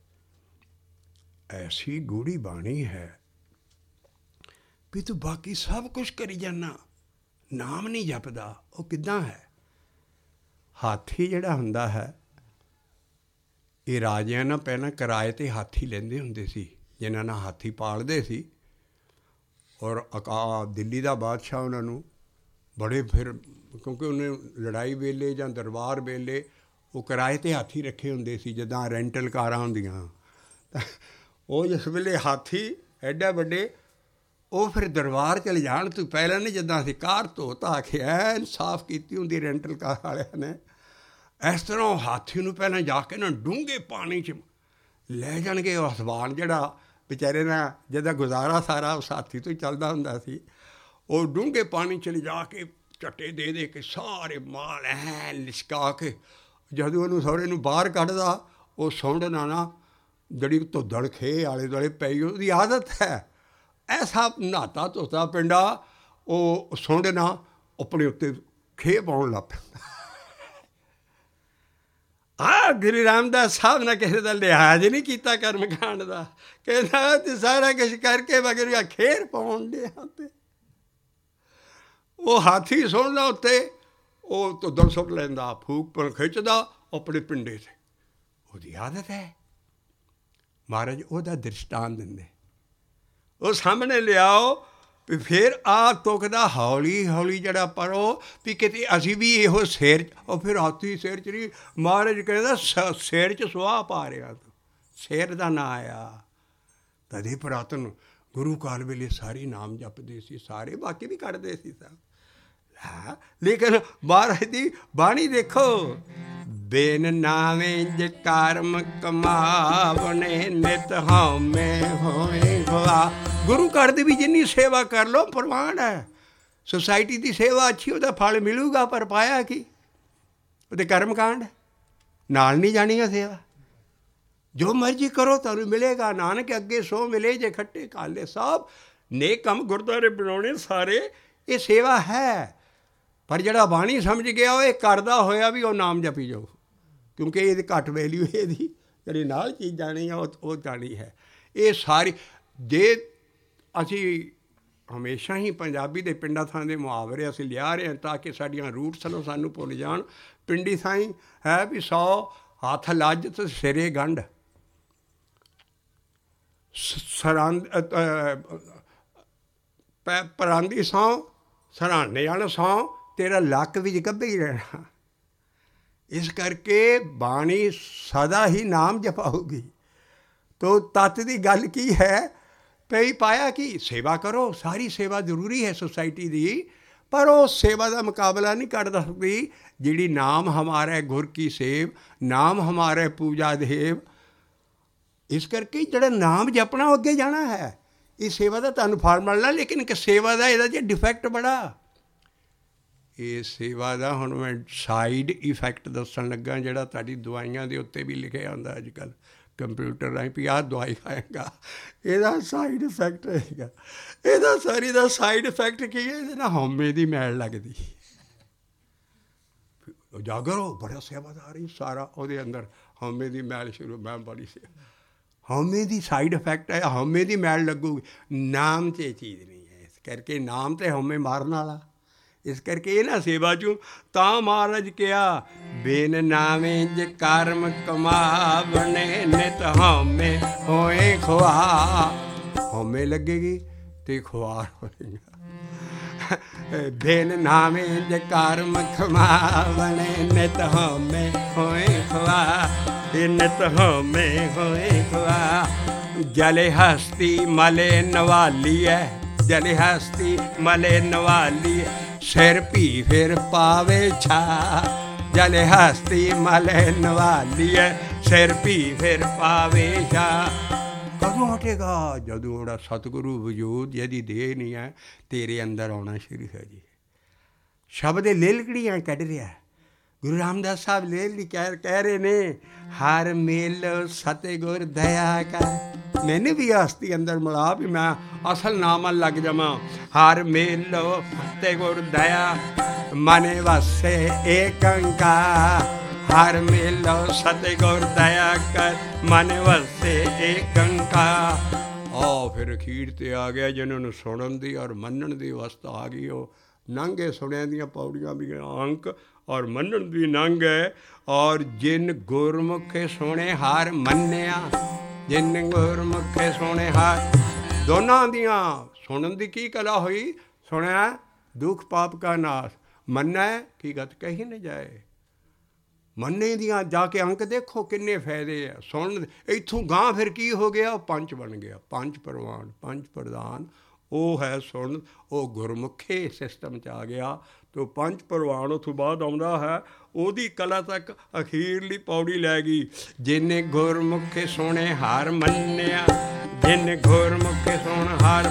ਐਸੀ ਗੂੜੀ ਬਾਣੀ ਹੈ ਵੀ ਤੂੰ ਬਾਕੀ ਸਭ ਕੁਛ ਕਰੀ ਜਾਂਦਾ, ਨਾਮ ਨਹੀਂ ਜਪਦਾ। ਉਹ ਕਿੱਦਾਂ ਹੈ? ਹਾਥੀ ਜਿਹੜਾ ਹੁੰਦਾ ਹੈ, ਇਹ ਰਾਜਿਆਂ ਨਾਲ ਪਹਿਲਾਂ ਕਿਰਾਏ 'ਤੇ ਹਾਥੀ ਲੈਂਦੇ ਹੁੰਦੇ ਸੀ, ਜਿਨ੍ਹਾਂ ਨਾਲ ਹਾਥੀ ਪਾਲਦੇ ਸੀ। ਔਰ ਅਕਾ ਦਿੱਲੀ ਦਾ ਬਾਦਸ਼ਾਹ ਉਹਨਾਂ ਨੂੰ ਬੜੇ ਫਿਰ, ਕਿਉਂਕਿ ਉਹਨੇ ਲੜਾਈ ਵੇਲੇ ਜਾਂ ਦਰਬਾਰ ਵੇਲੇ ਉਹ ਕਿਰਾਏ 'ਤੇ ਹਾਥੀ ਰੱਖੇ ਹੁੰਦੇ ਸੀ, ਜਿੱਦਾਂ ਰੈਂਟਲ ਕਾਰਾਂ ਹੁੰਦੀਆਂ। ਉਹ ਜਿਸ ਵੇਲੇ ਹਾਥੀ ਐਡਾ ਵੱਡੇ, ਉਹ ਫਿਰ ਦਰਬਾਰ ਚਲੇ ਜਾਣ ਤੋਂ ਪਹਿਲਾਂ ਨੇ, ਜਿੱਦਾਂ ਅਸੀਂ ਕਾਰ ਧੋ ਧਾ ਕੇ ਐਨ ਸਾਫ਼ ਕੀਤੀ ਹੁੰਦੀ ਰੈਂਟਲ ਕਾਰ ਵਾਲਿਆਂ ਨੇ, ਇਸ ਤਰ੍ਹਾਂ ਉਹ ਹਾਥੀ ਨੂੰ ਪਹਿਲਾਂ ਜਾ ਕੇ ਨਾ ਡੂੰਘੇ ਪਾਣੀ 'ਚ ਲੈ ਜਾਣਗੇ। ਉਹ ਹਸਬਾਨ ਜਿਹੜਾ ਵਿਚਾਰੇ ਨਾਲ ਜਿਹਦਾ ਗੁਜ਼ਾਰਾ ਸਾਰਾ ਉਸ ਹਾਥੀ ਤੋਂ ਹੀ ਚੱਲਦਾ ਹੁੰਦਾ ਸੀ, ਉਹ ਡੂੰਘੇ ਪਾਣੀ 'ਚ ਲਿਜਾ ਕੇ ਝੱਟੇ ਦੇ ਦੇ ਕੇ ਸਾਰੇ ਮਾਲ ਐਨ ਲਿਸ਼ਕਾ ਕੇ ਜਦੋਂ ਉਹਨੂੰ ਸਹੁਰੇ ਨੂੰ ਬਾਹਰ ਕੱਢਦਾ, ਉਹ ਸੁੰਡ ਨਾ ਨਾ ਜਿਹੜੀ ਧੁੱਦੜ ਖੇ ਆਲੇ ਦੁਆਲੇ ਪਈ, ਉਹਦੀ ਆਦਤ ਹੈ ਐਸਾ ਨਹਾਤਾ ਧੋਤਾ ਪਿੰਡਾ, ਉਹ ਸੁੰਡ ਨਾ ਆਪਣੇ ਉੱਤੇ ਖੇ ਪਾਉਣ ਲੱਗ ਪੈਂਦਾ। ਹਾਂ, ਗੁਰੂ ਰਾਮਦਾਸ ਸਾਹਿਬ ਨੇ ਕਿਸੇ ਦਾ ਲਿਹਾਜ਼ ਨਹੀਂ ਕੀਤਾ ਕਰਮ ਕਾਂਡ ਦਾ। ਕਹਿੰਦਾ ਤੇ ਸਾਰਾ ਕੁਛ ਕਰਕੇ ਮਗਰ ਖੇਰ ਪਾਉਣ ਡਿਆ ਤੇ ਉਹ ਹਾਥੀ ਸੁਣਦਾ ਉੱਤੇ, ਉਹ ਧੁੱਦਣ ਸੁੱਟ ਲੈਂਦਾ, ਫੂਕ ਪਰ ਖਿੱਚਦਾ ਆਪਣੇ ਪਿੰਡੇ 'ਤੇ। ਉਹਦੀ ਆਦਤ ਹੈ। ਮਹਾਰਾਜ ਉਹਦਾ ਦ੍ਰਿਸ਼ਟਾਂਤ ਦਿੰਦੇ, ਉਹ ਸਾਹਮਣੇ ਲਿਆਓ ਵੀ ਫਿਰ ਆ ਤੁਕਦਾ ਹੌਲੀ ਹੌਲੀ ਜਿਹੜਾ ਪੜੋ ਵੀ ਕਿਤੇ ਅਸੀਂ ਵੀ ਇਹੋ ਸਿਰ 'ਚ, ਉਹ ਫਿਰ ਹਾਥੀ ਸਿਰ 'ਚ ਨਹੀਂ, ਮਹਾਰਾਜ ਕਹਿੰਦਾ ਸ ਸਿਰ 'ਚ ਸੁਆਹ ਪਾ ਰਿਹਾ ਤੂੰ, ਸਿਰ ਦਾ ਨਾਂ ਆਇਆ। ਤਦੇ ਪੁਰਾਤਨ ਗੁਰੂ ਕਾਲ ਵੇਲੇ ਸਾਰੇ ਨਾਮ ਜਪਦੇ ਸੀ, ਸਾਰੇ ਬਾਕੀ ਵੀ ਕੱਢਦੇ ਸੀ ਸਭ। ਹਾਂ, ਲੇਕਿਨ ਮਹਾਰਾਜ ਦੀ ਬਾਣੀ ਦੇਖੋ, ਬੇਨ ਨਾਵੇਂ ਜ ਕਰਮ ਕਮਾਵਣੇ ਨਿਤ ਹਉਮੈ ਹੋਏ ਹੋਆ। ਗੁਰੂ ਘਰ ਦੀ ਵੀ ਜਿੰਨੀ ਸੇਵਾ ਕਰ ਲਓ ਪ੍ਰਵਾਨ ਹੈ। ਸੁਸਾਇਟੀ ਦੀ ਸੇਵਾ ਅੱਛੀ, ਉਹਦਾ ਫਲ ਮਿਲੂਗਾ, ਪਰ ਪਾਇਆ ਕੀ? ਉਹਦੇ ਕਰਮ ਕਾਂਡ ਨਾਲ ਨਹੀਂ ਜਾਣੀ ਆ ਸੇਵਾ। ਜੋ ਮਰਜ਼ੀ ਕਰੋ ਤੁਹਾਨੂੰ ਮਿਲੇਗਾ। ਨਾਨਕ ਅੱਗੇ ਸੋ ਮਿਲੇ ਜੇ ਖੱਟੇ ਕਾਲੇ। ਸਭ ਨੇਕ ਕੰਮ ਗੁਰਦੁਆਰੇ ਬਣਾਉਣੇ ਸਾਰੇ, ਇਹ ਸੇਵਾ ਹੈ। ਪਰ ਜਿਹੜਾ ਬਾਣੀ ਸਮਝ ਗਿਆ ਉਹ ਇਹ ਕਰਦਾ ਹੋਇਆ ਵੀ ਉਹ ਨਾਮ ਜਪੀ ਜਾਓ, ਕਿਉਂਕਿ ਇਹਦੀ ਘੱਟ ਵੈਲਿਊ ਇਹਦੀ ਜਿਹੜੀ ਨਾਲ ਚੀਜ਼ ਜਾਣੀ ਆ ਉਹ ਉਹ ਜਾਣੀ ਹੈ। ਇਹ ਸਾਰੀ ਜੇ ਅਸੀਂ ਹਮੇਸ਼ਾ ਹੀ ਪੰਜਾਬੀ ਦੇ ਪਿੰਡਾਂ ਥਾਂ ਦੇ ਮੁਹਾਵਰੇ ਅਸੀਂ ਲਿਆ ਰਹੇ ਹਾਂ ਤਾਂ ਕਿ ਸਾਡੀਆਂ ਰੂਟਸ ਨੂੰ ਸਾਨੂੰ ਭੁੱਲ ਜਾਣ। ਪਿੰਡੀ ਸਾਈਂ ਹੈ ਵੀ ਸੌ ਹੱਥ ਲੱਜ ਤੇ ਸਿਰੇ ਗੰਢ, ਸਰੰਦ ਪਰਾਂਦੀ ਸੌ ਸਰਾਣੇ ਵਾਲਾ ਸੌ, ਤੇਰਾ ਲੱਕ ਵਿੱਚ ਗੱਭੇ ਹੀ ਰਹਿਣਾ। ਇਸ ਕਰਕੇ ਬਾਣੀ ਸਦਾ ਹੀ ਨਾਮ ਜਪਾਊਗੀ। ਤੋ ਤੱਤ ਦੀ ਗੱਲ ਕੀ ਹੈ ਪਈ ਪਾਇਆ ਕਿ ਸੇਵਾ ਕਰੋ, ਸਾਰੀ ਸੇਵਾ ਜ਼ਰੂਰੀ ਹੈ ਸੁਸਾਇਟੀ ਦੀ, ਪਰ ਉਹ ਸੇਵਾ ਦਾ ਮੁਕਾਬਲਾ ਨਹੀਂ ਕਰ ਸਕਦੀ ਜਿਹੜੀ ਨਾਮ ਹਮਾਰਾ ਗੁਰ ਕੀ ਸੇਵ, ਨਾਮ ਹਮਾਰਾ ਪੂਜਾ ਦੇਵ। ਇਸ ਕਰਕੇ ਜਿਹੜਾ ਨਾਮ ਜਪਣਾ ਉਹ ਅੱਗੇ ਜਾਣਾ ਹੈ। ਇਹ ਸੇਵਾ ਦਾ ਤੁਹਾਨੂੰ ਫਲ ਮਿਲਣਾ, ਲੇਕਿਨ ਇੱਕ ਸੇਵਾ ਦਾ ਇਹਦਾ ਜੇ ਡਿਫੈਕਟ ਬੜਾ। ਇਹ ਸੇਵਾ ਦਾ ਹੁਣ ਮੈਂ ਸਾਈਡ ਇਫੈਕਟ ਦੱਸਣ ਲੱਗਾ, ਜਿਹੜਾ ਤੁਹਾਡੀ ਦਵਾਈਆਂ ਦੇ ਉੱਤੇ ਵੀ ਲਿਖਿਆ ਹੁੰਦਾ ਅੱਜ ਕੱਲ੍ਹ ਕੰਪਿਊਟਰ ਰਾਹੀਂ ਵੀ ਆਹ ਦਵਾਈ ਖਾਏਗਾ, ਇਹਦਾ ਸਾਈਡ ਇਫੈਕਟ ਹੋਏਗਾ। ਇਹਦਾ ਸਾਰੀ ਦਾ ਸਾਈਡ ਇਫੈਕਟ ਕੀ ਹੈ? ਇਹਦੇ ਨਾਲ ਹਉਮੈ ਦੀ ਮੈਲ ਲੱਗਦੀ। ਜਾਗਰੋ ਬੜਾ ਸੇਵਾਦਾਰ ਹੀ ਸਾਰਾ ਉਹਦੇ ਅੰਦਰ ਹਉਮੈ ਦੀ ਮੈਲ ਸ਼ੁਰੂ। ਮੈਂ ਬੜੀ ਸੇ ਹਉਮੈ ਦੀ ਸਾਈਡ ਇਫੈਕਟ ਹੈ, ਹਉਮੈ ਦੀ ਮੈਲ ਲੱਗੂਗੀ। ਨਾਮ 'ਚ ਇਹ ਚੀਜ਼ ਨਹੀਂ ਹੈ। ਇਸ ਕਰਕੇ ਨਾਮ ਤੇ ਹਉਮੈ ਮਾਰਨ ਵਾਲਾ। ਇਸ ਕਰਕੇ ਇਹ ਨਾ ਸੇਵਾ 'ਚੋਂ ਤਾਂ ਮਹਾਰਾਜ ਕਿਹਾ, ਬੇਨ ਨਾਵੇਂ ਜ ਕਰਮ ਕਮਾਵਣੇ ਨਿਤ ਹਉਮੈ ਹੋਏ ਖੁਆ। ਹਉਮੈ ਲੱਗੇਗੀ ਤੇ ਖੁਆਰ ਹੋਏਗਾ। ਬੇਨ ਨਾਵੇਂ ਜ ਕਰਮ ਕਮਾਵਣੇ ਨਿਤ ਹਉਮੈ ਹੋਏ ਖੁਆ। ਨਿਤ ਹਉਮੈ ਹੋਏ ਖੁਆ। ਜਲੇ ਹਸਤੀ ਮਲੇ ਨਵਾਲੀਐ, ਜਲੇ ਹਸਤੀ ਮਲੇ ਨਵਾਲੀਐ। ਸਿਰ ਭੀ ਫਿਰ ਪਾਵੇ ਛਾ। ਜਲੇ ਹਸਤੀ ਮਲੇ ਨਵਾਲੀਐ, ਸਿਰ ਭੀ ਫਿਰ ਪਾਵੇ ਛਾ। ਕਦੋਂ ਹਟੇਗਾ? ਜਦੋਂ ਉਹਦਾ ਸਤਿਗੁਰੂ ਵਜੂਦ ਜਿਹਦੀ ਦੇਹ ਨਹੀਂ ਹੈ ਤੇਰੇ ਅੰਦਰ ਆਉਣਾ ਸ਼ੁਰੂ ਹੋ ਜੀ। ਸ਼ਬਦ ਲੇਲਕੜੀਆਂ ਕੱਢ ਰਿਹਾ ਗੁਰੂ ਰਾਮਦਾਸ ਸਾਹਿਬ। ਲੇਲ ਕਹਿ ਕਹਿ ਰਹੇ ਨੇ, ਹਰ ਮੇਲ ਸਤਿਗੁਰ ਦਇਆ ਕਰ। ਮੈਨੂੰ ਵੀ ਹਸਤੀ ਅੰਦਰ ਮਿਲਾ ਵੀ ਮੈਂ ਅਸਲ ਨਾਮ ਲੱਗ ਜਾਵਾਂ। ਹਰ ਮੇਲੋ ਸਤਿਗੁਰ ਦਇਆ ਮਨ ਵਸੇ ਏਕੰਕਾਰ। ਹਰ ਮੇਲੋ ਸਤਿਗੁਰ ਦਇਆ ਕਰ ਮਨ ਵਸੇ ਏਕੰਕਾਰ। ਆਹ ਫਿਰ ਅਖੀਰ 'ਤੇ ਆ ਗਿਆ ਜਿਹਨਾਂ ਨੂੰ ਸੁਣਨ ਦੀ ਔਰ ਮੰਨਣ ਦੀ ਅਵਸਥਾ ਆ ਗਈ। ਉਹ ਨੰਗੇ ਸੁਣਿਆਂ ਦੀਆਂ ਪੌੜੀਆਂ ਵੀ ਅੰਕ ਔਰ ਮੰਨਣ ਦੀ ਨੰਗ ਹੈ। ਔਰ ਜਿਨ ਗੁਰਮੁਖੇ ਸੋਹਣੇ ਹਾਰ ਮੰਨਿਆ, ਜਿਨ ਗੁਰਮੁਖੇ ਸੋਹਣੇ ਹਾਰ। ਦੋਨਾਂ ਦੀਆਂ ਸੁਣਨ ਦੀ ਕੀ ਕਲਾ ਹੋਈ? ਸੁਣਿਆ ਦੁੱਖ ਪਾਪ ਕਾ ਨਾਸ਼, ਮੰਨੈ ਕੀ ਗਤ ਕਹੀ ਨਾ ਜਾਏ। ਮੰਨੇ ਦੀਆਂ ਜਾ ਕੇ ਅੰਕ ਦੇਖੋ ਕਿੰਨੇ ਫਾਇਦੇ ਆ ਸੁਣਨ। ਇੱਥੋਂ ਗਾਂਹ ਫਿਰ ਕੀ ਹੋ ਗਿਆ? ਉਹ ਪੰਜ ਬਣ ਗਿਆ, ਪੰਜ ਪ੍ਰਵਾਨ, ਪੰਜ ਪ੍ਰਧਾਨ। ਉਹ ਹੈ ਸੁਣ, ਉਹ ਗੁਰਮੁਖੇ ਸਿਸਟਮ 'ਚ ਆ ਗਿਆ। ਅਤੇ ਪੰਜ ਪ੍ਰਵਾਨ ਉੱਥੋਂ ਬਾਅਦ ਆਉਂਦਾ ਹੈ। ਉਹਦੀ ਕਲਾ ਤੱਕ ਅਖੀਰਲੀ ਪੌੜੀ ਲੈ ਗਈ। ਜਿਨ ਗੁਰਮੁਖੇ ਸੋਹਣੇ ਹਾਰ ਮੰਨਿਆ, ਜਿਨ ਗੁਰਮੁਖੇ ਸੋਹਣ ਹਾਰ।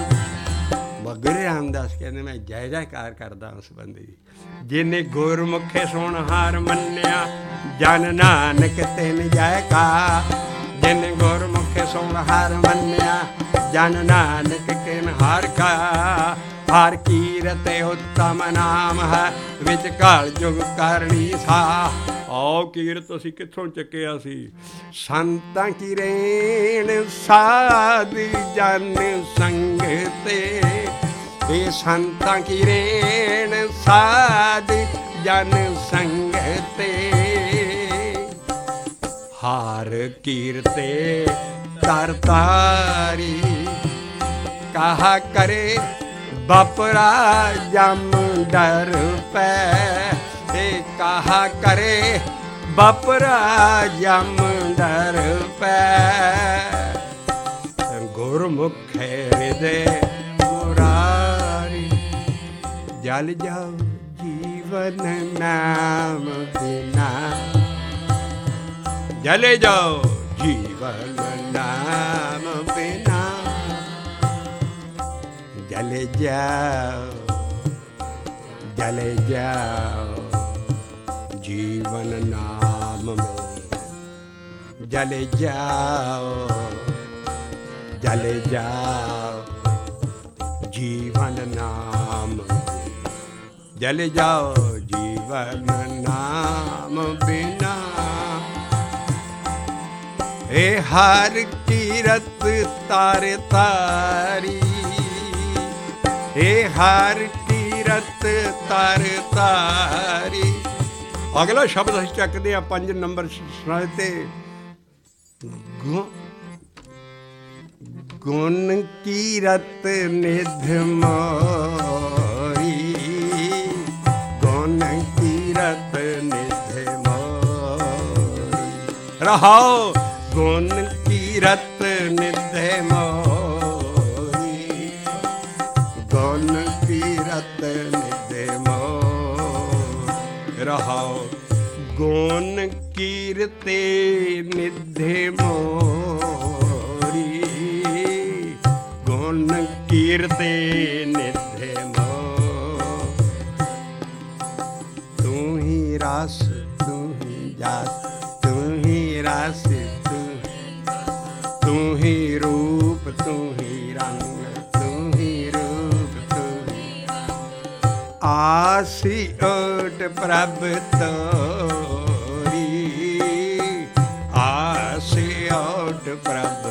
ਗੁਰੂ ਰਾਮਦਾਸ ਕਹਿੰਦੇ ਮੈਂ ਜੈ ਜੈਕਾਰ ਕਰਦਾ ਉਸ ਬੰਦੇ ਦੀ। ਜਿਨ ਗੁਰਮੁਖੇ ਸੋਹਣ ਹਾਰ ਮੰਨਿਆ, ਜਨ ਨਾਨਕ ਤਿਨ ਜੈਕਾਰ। ਜਿਨ ਗੁਰਮੁਖੇ ਸੋਹਣ ਹਾਰ ਮੰਨਿਆ, ਜਨ ਨਾਨਕ ਤਿਨ ਹਾਰ ਕਾ। ਹਰ ਕੀਰਤ ਉੱਤਮ ਨਾਮ ਹੈ, ਵਿੱਚ ਕਲ ਯੁਗ ਕਰਨੀ ਸਾ। ਆਓ ਕੀਰਤ ਅਸੀਂ ਕਿੱਥੋਂ ਚੱਕਿਆ ਸੀ? ਸੰਤਾਂ ਕੀ ਰੇਣ ਸਾਧ ਜਨ ਸੰਗ ਤੇ, ਇਹ ਸੰਤਾਂ ਕੀ ਰੇਣ ਸਾਧ ਜਨ ਸੰਗ ਤੇ। ਹਰ ਕੀਰਤੇ ਤਰ ਤਾਰੀ, ਕਹਾ ਕਰੇ ਬਪਰਾ ਜਮ ਡਰ ਪੈ। ਇਹ ਕਹਾ ਕਰੇ ਬਪਰਾ ਜਮ ਡਰ ਪੈ। ਗੁਰਮੁਖ ਹਿਰਦੇ ਮੁਰਾਰੀ, ਜਲ ਜਾਓ ਜੀਵਨ ਨਾਮ ਬਿਨਾ। ਜਲੇ ਜਾਓ ਜੀਵਨ ਨਾਮ ਬਿਨਾ। जले जाओ जले जाओ जीवन नाम में। जले जाओ जले जाओ जीवन नाम में। जले जाओ जीवन नाम बिना। हे हर कीरत तार तारी, हे हर ਕੀਰਤ ਤਰ ਤਾਰੀ। ਅਗਲਾ ਸ਼ਬਦ ਅਸੀਂ ਚੱਕਦੇ ਹਾਂ ਪੰਜ ਨੰਬਰ ਸੁਣਾਏ ਤੇ। ਗੁਣ ਕੀਰਤ ਨਿਧ ਮੋਰੀ, ਗੁਣ ਕੀਰਤ ਨਿਧ ਮੋਰੀ। ਰਹਾਓ ਗੁਣ ਕੀਰਤ ਨਿਧ ਮੋਰੀ, ਗੁਣ ਕੀਰਤ ਨਿਧ ਮੋਰੀ। ਰਹਾਓ ਗੁਣ ਕੀਰਤੇ ਨਿਧ ਮੋਰੀ, ਗੁਣ ਕੀਰਤੇ ਨਿਧ ਮੋਰੀ। ਤੂੰ ਹੀ ਰਸ ਤੂੰ ਹੀ ਜਸ, ਤੂੰ ਹੀ ਰਸ ਤੂੰ ਹੀ ਰੂਪ, ਤੂੰ ਹੀ ਰੰਗ, ਤੂੰ ਹੀ ਰੂਪ, ਤੂੰ ਹੀ ਆਸੀ ਓਟ ਪ੍ਰਭ ਤੋਰੀ, ਆਸੀ ਓਟ ਪ੍ਰਭ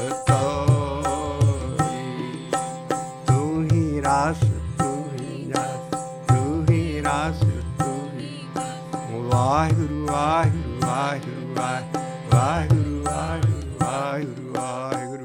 ਤੋਰੀ। ਤੂੰ ਹੀ ਰਸ ਤੂੰ ਹੀ ਜਸ, ਤੂੰ ਹੀ ਰਸ ਤੂੰ ਹੀ। ਵਾਹਿਗੁਰੂ ਵਾਹਿਗੁਰੂ ਵਾਹਿਗੁਰੂ ਵਾਹਿਗੁਰੂ ਵਾਹਿਗੁਰੂ ਵਾਹਿਗੁਰੂ ਵਾਹਿਗੁਰੂ।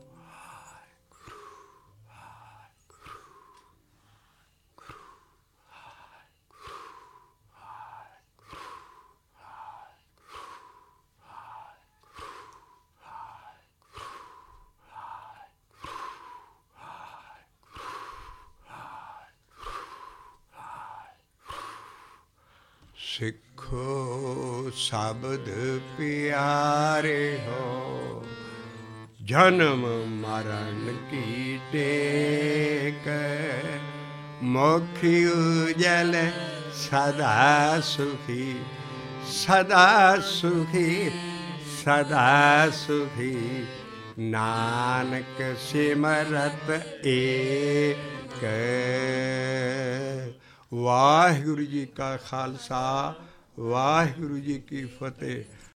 ਸਿੱਖੋ ਸ਼ਬਦ ਪਿਆਰੇ ਹੋ, ਜਨਮ ਮਰਨ ਕੀ ਟੇਕ। ਮੁਖ ਉਜਲ ਸਦਾ ਸੁਖੀ, ਸਦਾ ਸੁਖੀ, ਸਦਾ ਸੁਖੀ। ਨਾਨਕ ਸਿਮਰਤ ਏਕ। ਵਾਹਿਗੁਰੂ ਜੀ ਕਾ ਖਾਲਸਾ, ਵਾਹਿਗੁਰੂ ਜੀ ਕੀ ਫਤਿਹ।